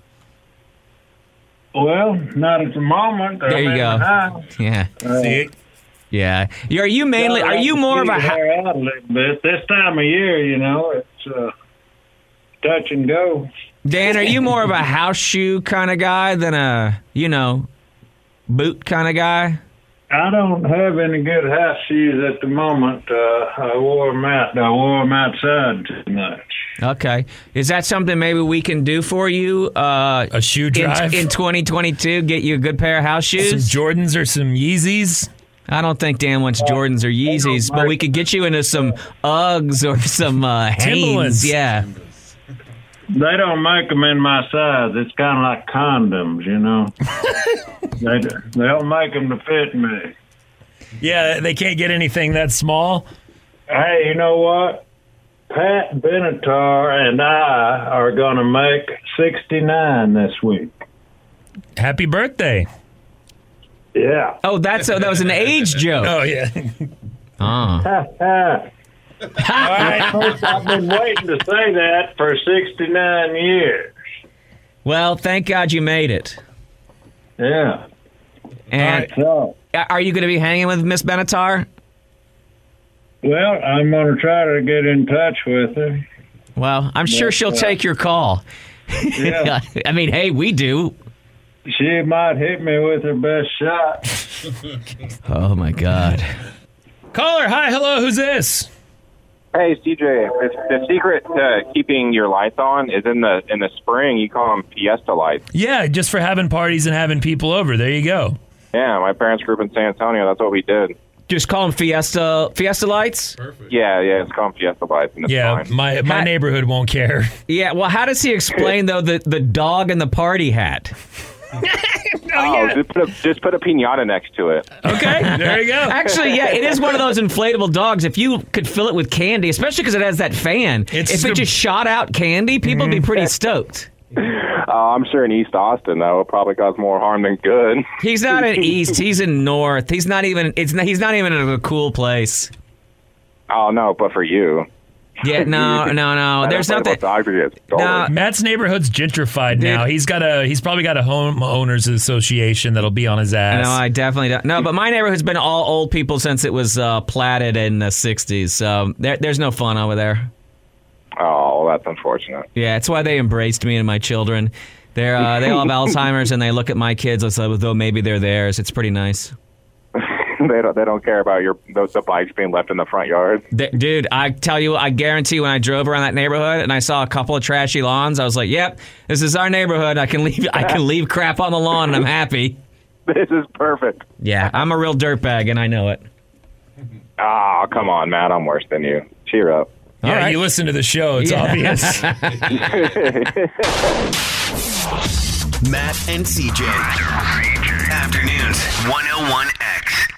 Well, not at the moment. There I'm you in go. the house. Yeah. See? Yeah. Are you mainly, are you more of a, Keep ha- hair out a little bit. This time of year, you know, it's uh, touch and go. Dan, are you more of a house shoe kind of guy than a, you know, boot kind of guy? I don't have any good house shoes at the moment. Uh, I wore them out. I wore them outside too much. Okay. Is that something maybe we can do for you? Uh, A shoe in, drive? in twenty twenty-two, get you a good pair of house Some shoes? Jordans or some Yeezys? I don't think Dan wants Jordans or Yeezys, but we could get you into some Uggs or some uh, Hanes. Timberlands. Yeah. They don't make them in my size. It's kind of like condoms, you know. they they don't make them to fit me. Yeah, they can't get anything that small. Hey, you know what? Pat Benatar and I are going to make sixty-nine this week. Happy birthday. Yeah. Oh, that's a, that was an age joke. Oh, yeah. Oh. I've been waiting to say that for sixty-nine years. Well, thank God you made it. Yeah. And So, are you going to be hanging with Miss Benatar? well, I'm going to try to get in touch with her. Well, I'm sure she'll take your call. Yeah. I mean, hey, we do. She might hit me with her best shot. Oh, my God. Caller, hi, hello, who's this? Hey, C J, the, the secret to keeping your lights on is in the in the spring. You call them Fiesta lights. Yeah, just for having parties and having people over. There you go. Yeah, my parents grew up in San Antonio. That's what we did. Just call them Fiesta Fiesta lights? Perfect. Yeah, yeah, it's called Fiesta lights. And it's Yeah, fine. my my How- neighborhood won't care. Yeah, well, how does he explain, though, the, the dog and the party hat? Oh, just, put a, just put a piñata next to it. Okay, there you go. Actually, yeah, it is one of those inflatable dogs. If you could fill it with candy, especially because it has that fan, It's if the- it just shot out candy, people would be pretty stoked. Uh, I'm sure in East Austin, though, it probably cause more harm than good. He's not in East. He's in North. He's not even. It's not, he's not even in a cool place. Oh, no, but for you. Yeah, no, no, no. That There's inflatable nothing. dog would get stolen. No. Matt's neighborhood's gentrified now. Dude. He's got a he's probably got a homeowners association that'll be on his ass. No, I definitely don't. No, but my neighborhood's been all old people since it was uh, platted in the sixties. So there, there's no fun over there. Oh, that's unfortunate. Yeah, it's why they embraced me and my children. They're uh, they all have Alzheimer's, and they look at my kids as though maybe they're theirs. It's pretty nice. they don't. They don't care about your the, the bikes being left in the front yard. Th- Dude, I tell you, I guarantee when I drove around that neighborhood and I saw a couple of trashy lawns, I was like, "Yep, this is our neighborhood. I can leave. I can leave crap on the lawn, and I'm happy." This is perfect. Yeah, I'm a real dirtbag, and I know it. Oh, come on, Matt. I'm worse than you. Cheer up. Yeah, All right. you listen to the show. It's Yeah. obvious. Matt and C J. Afternoons, one oh one X.